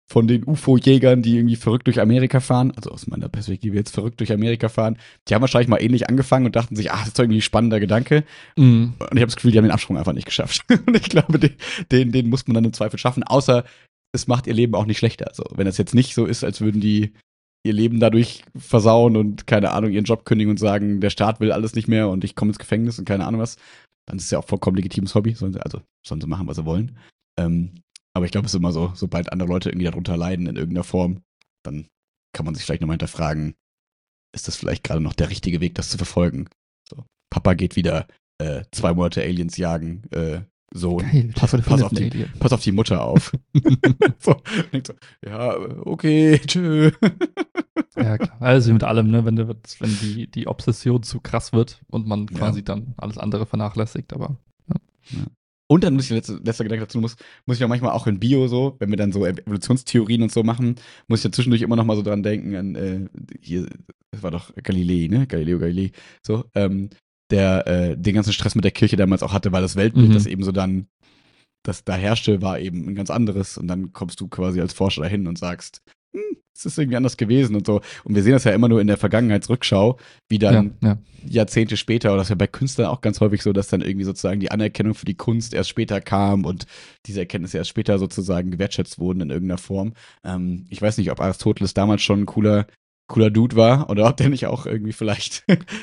von den UFO-Jägern, die irgendwie verrückt durch Amerika fahren, also aus meiner Perspektive jetzt verrückt durch Amerika fahren, die haben wahrscheinlich mal ähnlich angefangen und dachten sich, das ist doch irgendwie ein spannender Gedanke. Und ich habe das Gefühl, die haben den Absprung einfach nicht geschafft. Und ich glaube, den muss man dann im Zweifel schaffen, außer es macht ihr Leben auch nicht schlechter. Also, wenn das jetzt nicht so ist, als würden die ihr Leben dadurch versauen und, keine Ahnung, ihren Job kündigen und sagen, der Staat will alles nicht mehr und ich komme ins Gefängnis und keine Ahnung was, dann ist es ja auch vollkommen legitimes Hobby. Sollen sie machen, was sie wollen. Aber ich glaube, es ist immer so, sobald andere Leute irgendwie darunter leiden in irgendeiner Form, dann kann man sich vielleicht nochmal hinterfragen, ist das vielleicht gerade noch der richtige Weg, das zu verfolgen? So, Papa geht wieder 2 Monate Aliens jagen, Sohn, Geil, pass auf die Mutter auf. So, denkt so, ja, okay, tschö. Ja, klar. Also mit allem, ne, wenn die Obsession zu krass wird und man quasi dann alles andere vernachlässigt, aber ja. Und dann muss ich, letzter Gedanke dazu, muss ich ja manchmal auch in Bio so, wenn wir dann so Evolutionstheorien und so machen, muss ich ja zwischendurch immer noch mal so dran denken an, hier, das war doch Galilei, ne? Galileo Galilei, so, der den ganzen Stress mit der Kirche damals auch hatte, weil das Weltbild, das eben so dann, das da herrschte, war eben ein ganz anderes. Und dann kommst du quasi als Forscher dahin und sagst, es ist irgendwie anders gewesen und so. Und wir sehen das ja immer nur in der Vergangenheitsrückschau, wie dann Jahrzehnte später, oder das ist ja bei Künstlern auch ganz häufig so, dass dann irgendwie sozusagen die Anerkennung für die Kunst erst später kam und diese Erkenntnisse erst später sozusagen gewertschätzt wurden in irgendeiner Form. Ich weiß nicht, ob Aristoteles damals schon ein cooler Dude war oder ob der nicht auch irgendwie vielleicht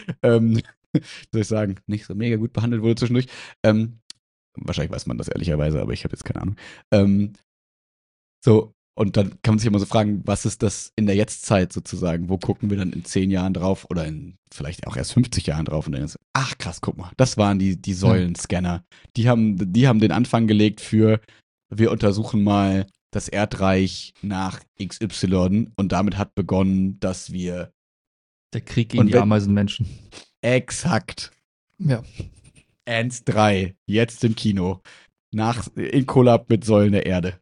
soll ich sagen, nicht so mega gut behandelt wurde zwischendurch. Wahrscheinlich weiß man das ehrlicherweise, aber ich habe jetzt keine Ahnung. So, und dann kann man sich immer so fragen, was ist das in der Jetztzeit sozusagen? Wo gucken wir dann in 10 Jahren drauf oder in vielleicht auch erst 50 Jahren drauf und dann ist, ach krass, guck mal, das waren die Säulenscanner. Die haben den Anfang gelegt für, wir untersuchen mal das Erdreich nach XY und damit hat begonnen, dass wir der Krieg gegen die Ameisenmenschen. Exakt. Ja. Ants 3, jetzt im Kino. In Kollab mit Säulen der Erde.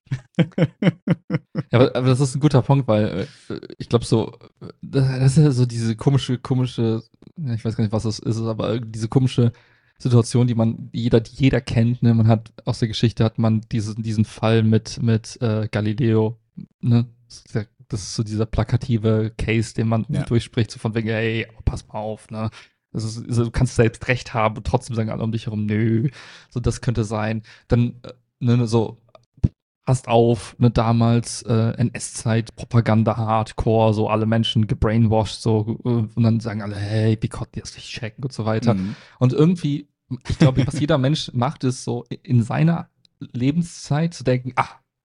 Ja, aber das ist ein guter Punkt, weil ich glaube so, das ist ja so diese komische, ich weiß gar nicht, was das ist, aber diese komische Situation, die jeder kennt, ne? Man hat aus der Geschichte diesen Fall mit Galileo, ne? Das ist so dieser plakative Case, den man durchspricht, so von wegen, ey, pass mal auf, ne? Du kannst selbst recht haben und trotzdem sagen alle um dich herum, nö, so das könnte sein. Dann, ne, so, passt auf, ne, damals NS-Zeit, Propaganda, Hardcore, so alle Menschen gebrainwashed, so, und dann sagen alle, hey, wie konnten die das nicht checken und so weiter. Und irgendwie, ich glaube, was jeder Mensch macht, ist so in seiner Lebenszeit zu denken,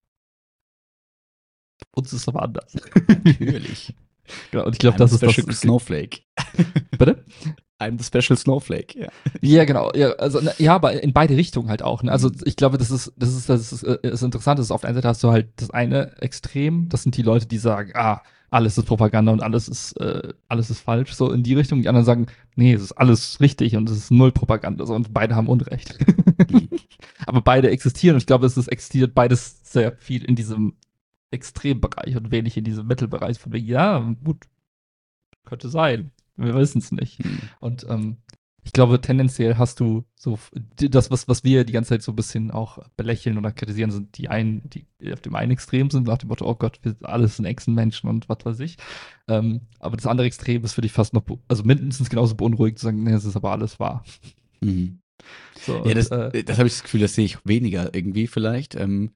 uns ist aber anders. Natürlich. Genau, und ich glaube, das ist das. Snowflake. Bitte? I'm the special snowflake, ja. Ja, genau. Ja, also, aber in beide Richtungen halt auch. Ne? Also ich glaube, das ist interessant. Auf der einen Seite hast du halt das eine Extrem, das sind die Leute, die sagen, alles ist Propaganda und alles ist falsch, so in die Richtung. Die anderen sagen, nee, es ist alles richtig und es ist null Propaganda. So, und beide haben Unrecht. Aber beide existieren und ich glaube, existiert beides sehr viel in diesem Extrembereich und wenig in diesem Mittelbereich von wegen, ja, gut, könnte sein. Wir wissen es nicht. Und ich glaube, tendenziell hast du so das, was wir die ganze Zeit so ein bisschen auch belächeln oder kritisieren, sind die auf dem einen Extrem sind, nach dem Motto, oh Gott, wir alles sind Echsenmenschen und was weiß ich. Aber das andere Extrem ist für dich fast noch, also mindestens genauso beunruhigend zu sagen, nee, es ist aber alles wahr. Mhm. So, ja, das habe ich das Gefühl, das sehe ich weniger irgendwie vielleicht.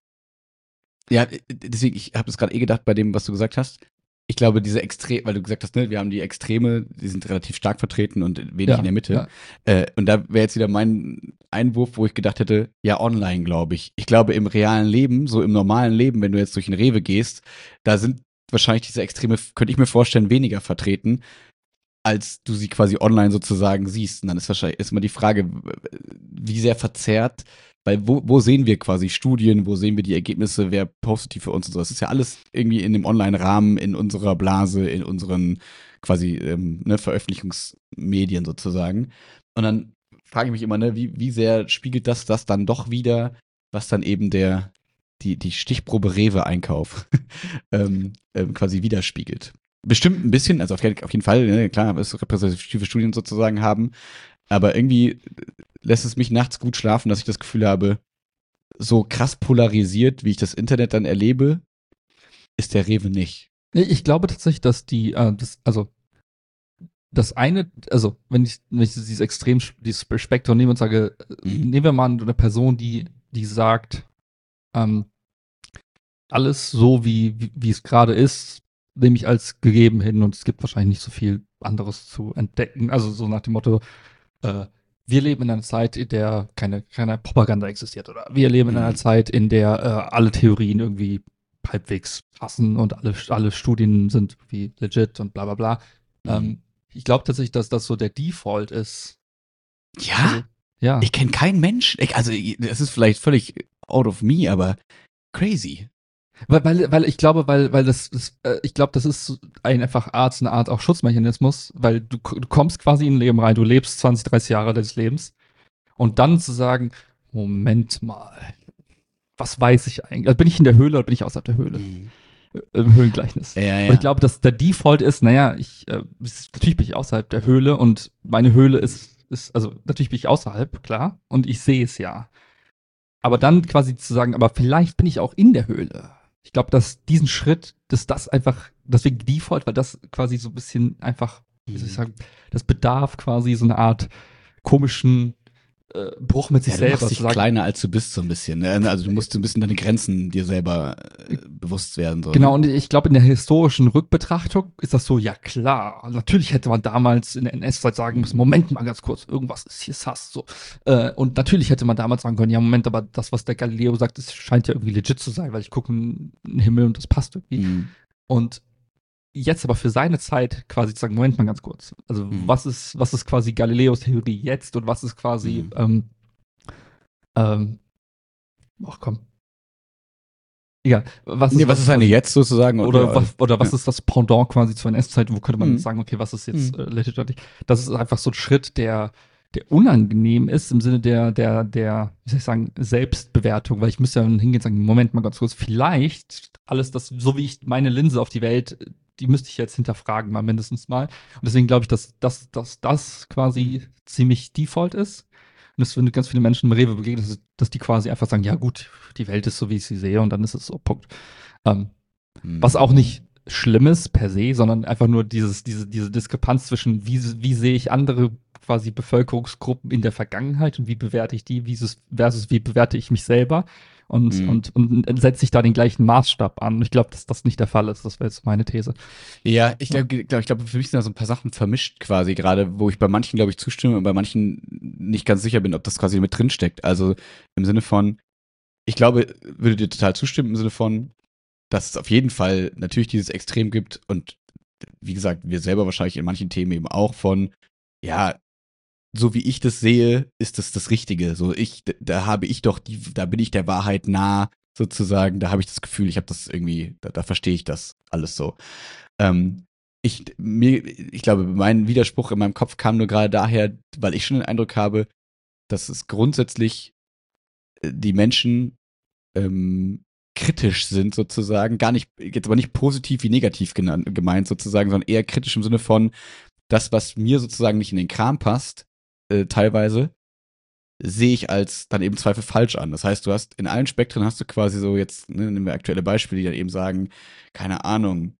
Ja, deswegen, ich habe es gerade gedacht bei dem, was du gesagt hast. Ich glaube, diese Extreme, weil du gesagt hast, ne, wir haben die Extreme, die sind relativ stark vertreten und wenig in der Mitte. Ja. Und da wäre jetzt wieder mein Einwurf, wo ich gedacht hätte, ja, online, glaube ich. Ich glaube, im realen Leben, so im normalen Leben, wenn du jetzt durch den Rewe gehst, da sind wahrscheinlich diese Extreme, könnte ich mir vorstellen, weniger vertreten, als du sie quasi online sozusagen siehst. Und dann ist wahrscheinlich immer die Frage, wie sehr verzerrt. Weil wo sehen wir quasi Studien, wo sehen wir die Ergebnisse, wer postet die für uns und so. Das ist ja alles irgendwie in dem Online-Rahmen, in unserer Blase, in unseren quasi Veröffentlichungsmedien sozusagen. Und dann frage ich mich immer, ne, wie sehr spiegelt das dann doch wieder, was dann eben die Stichprobe Rewe-Einkauf quasi widerspiegelt. Bestimmt ein bisschen, also auf jeden Fall, ne, klar, es repräsentative Studien sozusagen haben, aber irgendwie lässt es mich nachts gut schlafen, dass ich das Gefühl habe, so krass polarisiert, wie ich das Internet dann erlebe, ist der Rewe nicht. Ich glaube tatsächlich, dass das eine, also wenn ich dieses dieses Spektrum nehme und sage, nehmen wir mal eine Person, die sagt, alles so wie es gerade ist, nehme ich als gegeben hin und es gibt wahrscheinlich nicht so viel anderes zu entdecken. Also so nach dem Motto, wir leben in einer Zeit, in der keine Propaganda existiert, oder wir leben in einer Zeit, in der alle Theorien irgendwie halbwegs passen und alle Studien sind wie legit und bla bla bla. Ich glaube tatsächlich, dass das so der Default ist. Ja? Also, ja. Ich kenne keinen Menschen. Also, das ist vielleicht völlig out of me, aber crazy. Weil ich glaube, ich glaube, das ist eine Art auch Schutzmechanismus, weil du kommst quasi in ein Leben rein, du lebst 20, 30 Jahre deines Lebens und dann zu sagen, Moment mal, was weiß ich eigentlich? Also bin ich in der Höhle oder bin ich außerhalb der Höhle? Im Höhlengleichnis. Ja. Und ich glaube, dass der Default ist, naja, natürlich bin ich außerhalb der Höhle und meine Höhle also natürlich bin ich außerhalb, klar, und ich sehe es ja. Aber dann quasi zu sagen, aber vielleicht bin ich auch in der Höhle. Ich glaube, dass diesen Schritt, dass das einfach, deswegen Default, weil das quasi so ein bisschen einfach, wie soll ich sagen, das bedarf quasi so eine Art komischen Bruch mit sich du selber. machst dich kleiner, als du bist, so ein bisschen. Ne? Also du musst so ein bisschen deine Grenzen dir selber bewusst werden. So, genau, ne? und ich glaube, in der historischen Rückbetrachtung ist das so, ja klar, natürlich hätte man damals in der NS-Zeit sagen müssen, Moment mal ganz kurz, irgendwas ist hier sass. So. Und natürlich hätte man damals sagen können, ja Moment, aber das, was der Galileo sagt, das scheint ja irgendwie legit zu sein, weil ich gucke in den Himmel und das passt irgendwie. Und jetzt aber für seine Zeit quasi zu sagen, Moment mal ganz kurz. Also was ist quasi Galileos Theorie jetzt und was ist quasi, ach komm. Egal. Was ist eine jetzt sozusagen? Oder was ist das Pendant quasi zur NS-Zeit? Wo könnte man sagen, okay, was ist jetzt legit oder nicht? Das ist einfach so ein Schritt, der unangenehm ist im Sinne der, wie soll ich sagen, Selbstbewertung, weil ich müsste ja hingehen und sagen, Moment mal ganz kurz, vielleicht alles das, so wie ich meine Linse auf die Welt, die müsste ich jetzt hinterfragen, mal mindestens mal. Und deswegen glaube ich, dass das quasi ziemlich Default ist. Und dass, wenn du ganz viele Menschen im Rewe begegnest, dass die quasi einfach sagen, ja gut, die Welt ist so, wie ich sie sehe und dann ist es so, Punkt. Was auch nicht schlimm ist per se, sondern einfach nur diese Diskrepanz zwischen, wie sehe ich andere quasi Bevölkerungsgruppen in der Vergangenheit und wie bewerte ich die, versus wie bewerte ich mich selber und setze ich da den gleichen Maßstab an. Ich glaube, dass das nicht der Fall ist. Das wäre jetzt meine These. Ja, ich glaube, für mich sind da so ein paar Sachen vermischt quasi, gerade wo ich bei manchen, glaube ich, zustimme und bei manchen nicht ganz sicher bin, ob das quasi mit drin steckt. Also im Sinne von, ich glaube, würde dir total zustimmen im Sinne von, dass es auf jeden Fall natürlich dieses Extrem gibt und wie gesagt, wir selber wahrscheinlich in manchen Themen eben auch von, ja, so wie ich das sehe, ist das Richtige. So da bin ich der Wahrheit nah, sozusagen. Da habe ich das Gefühl, ich habe das irgendwie, da verstehe ich das alles so. Ich glaube, mein Widerspruch in meinem Kopf kam nur gerade daher, weil ich schon den Eindruck habe, dass es grundsätzlich die Menschen kritisch sind sozusagen, gar nicht, jetzt aber nicht positiv wie negativ gemeint sozusagen, sondern eher kritisch im Sinne von, das, was mir sozusagen nicht in den Kram passt, teilweise, sehe ich als dann eben Zweifel falsch an. Das heißt, du hast in allen Spektren hast du quasi so jetzt, ne, nehmen wir aktuelle Beispiele, die dann eben sagen, keine Ahnung,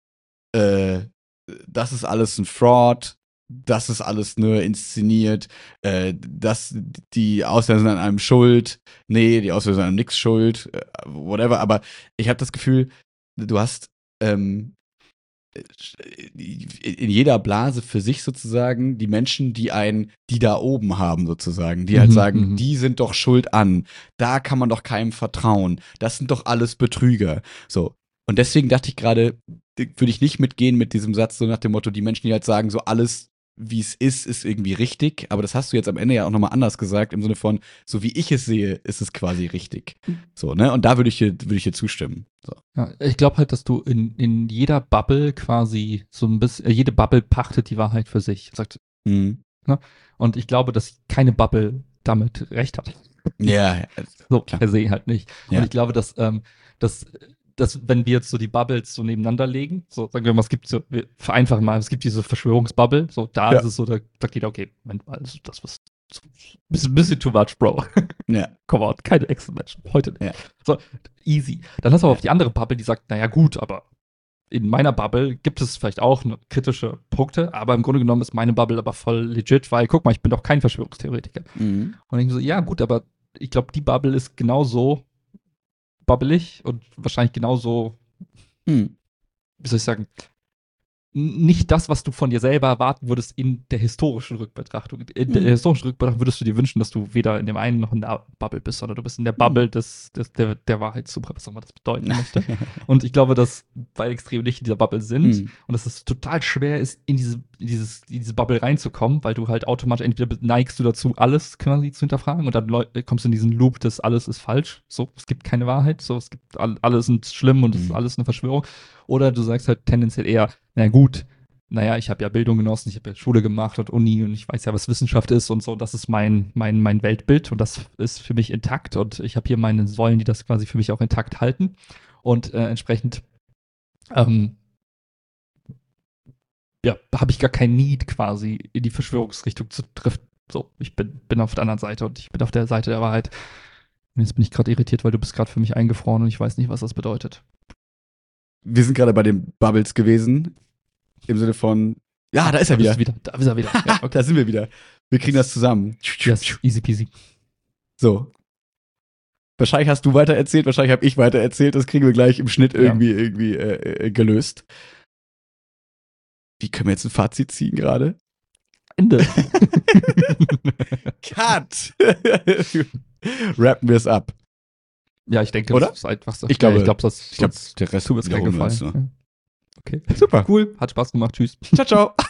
das ist alles ein Fraud, das ist alles nur inszeniert, die Ausländer sind an einem schuld, nee, die Ausländer sind an nix schuld, whatever, aber ich habe das Gefühl, du hast in jeder Blase für sich sozusagen die Menschen, die da oben haben sozusagen, die halt sagen, die sind doch schuld an, da kann man doch keinem vertrauen, das sind doch alles Betrüger, so. Und deswegen dachte ich gerade, würde ich nicht mitgehen mit diesem Satz so nach dem Motto, die Menschen, die halt sagen, so alles, wie es ist irgendwie richtig, aber das hast du jetzt am Ende ja auch nochmal anders gesagt, im Sinne von, so wie ich es sehe, ist es quasi richtig. So, ne? Und da würde ich dir zustimmen. So. Ja, ich glaube halt, dass du in jeder Bubble quasi so ein bisschen, jede Bubble pachtet die Wahrheit für sich. Sagt, ne? Und ich glaube, dass keine Bubble damit recht hat. Ja, so klar. Per se halt nicht. Ja. Und ich glaube, dass wenn wir jetzt so die Bubbles so nebeneinander legen, so sagen wir mal, wir vereinfachen mal, es gibt diese Verschwörungsbubble, so da ist es so, da sagt jeder, okay, Moment mal, also das, was bisschen too much, Bro. Ja. Come on, keine Echsenmenschen. Heute nicht. Ja. So, easy. Dann hast du aber auf die andere Bubble, die sagt, naja gut, aber in meiner Bubble gibt es vielleicht auch kritische Punkte, aber im Grunde genommen ist meine Bubble aber voll legit, weil, guck mal, ich bin doch kein Verschwörungstheoretiker. Mhm. Und ich so, ja gut, aber ich glaube, die Bubble ist genauso bubbelig und wahrscheinlich genauso, wie soll ich sagen, nicht das, was du von dir selber erwarten würdest in der historischen Rückbetrachtung. In der historischen Rückbetrachtung würdest du dir wünschen, dass du weder in dem einen noch in der Bubble bist, sondern du bist in der Bubble der Wahrheitssuche, was auch immer das bedeuten möchte. Und ich glaube, dass beide extrem nicht in dieser Bubble sind und dass es total schwer ist, in diese Bubble reinzukommen, weil du halt automatisch entweder neigst du dazu, alles quasi zu hinterfragen und dann kommst du in diesen Loop, dass alles ist falsch. So, es gibt keine Wahrheit, so, es gibt alles sind schlimm und es ist alles eine Verschwörung. Oder du sagst halt tendenziell eher, na gut, naja, ich habe ja Bildung genossen, ich habe ja Schule gemacht und Uni und ich weiß ja, was Wissenschaft ist und so. Das ist mein Weltbild und das ist für mich intakt und ich habe hier meine Säulen, die das quasi für mich auch intakt halten. Und entsprechend ja, habe ich gar kein Need quasi in die Verschwörungsrichtung zu driften. So, ich bin auf der anderen Seite und ich bin auf der Seite der Wahrheit. Und jetzt bin ich gerade irritiert, weil du bist gerade für mich eingefroren und ich weiß nicht, was das bedeutet. Wir sind gerade bei den Bubbles gewesen. Im Sinne von, ja, da ist er wieder. Da ist er wieder. Ja, okay. Da sind wir wieder. Wir kriegen das zusammen. Yes, easy peasy. So. Wahrscheinlich hast du weiter erzählt, wahrscheinlich habe ich weiter erzählt. Das kriegen wir gleich im Schnitt irgendwie gelöst. Wie können wir jetzt ein Fazit ziehen gerade? Ende. Cut! Rappen wir es ab. Ja, ich denke, oder? Das ist einfach so. Ich glaube, der Rest tut mir tut mir gefallen. Ja. Okay. Super. Cool. Hat Spaß gemacht. Tschüss. Ciao, ciao.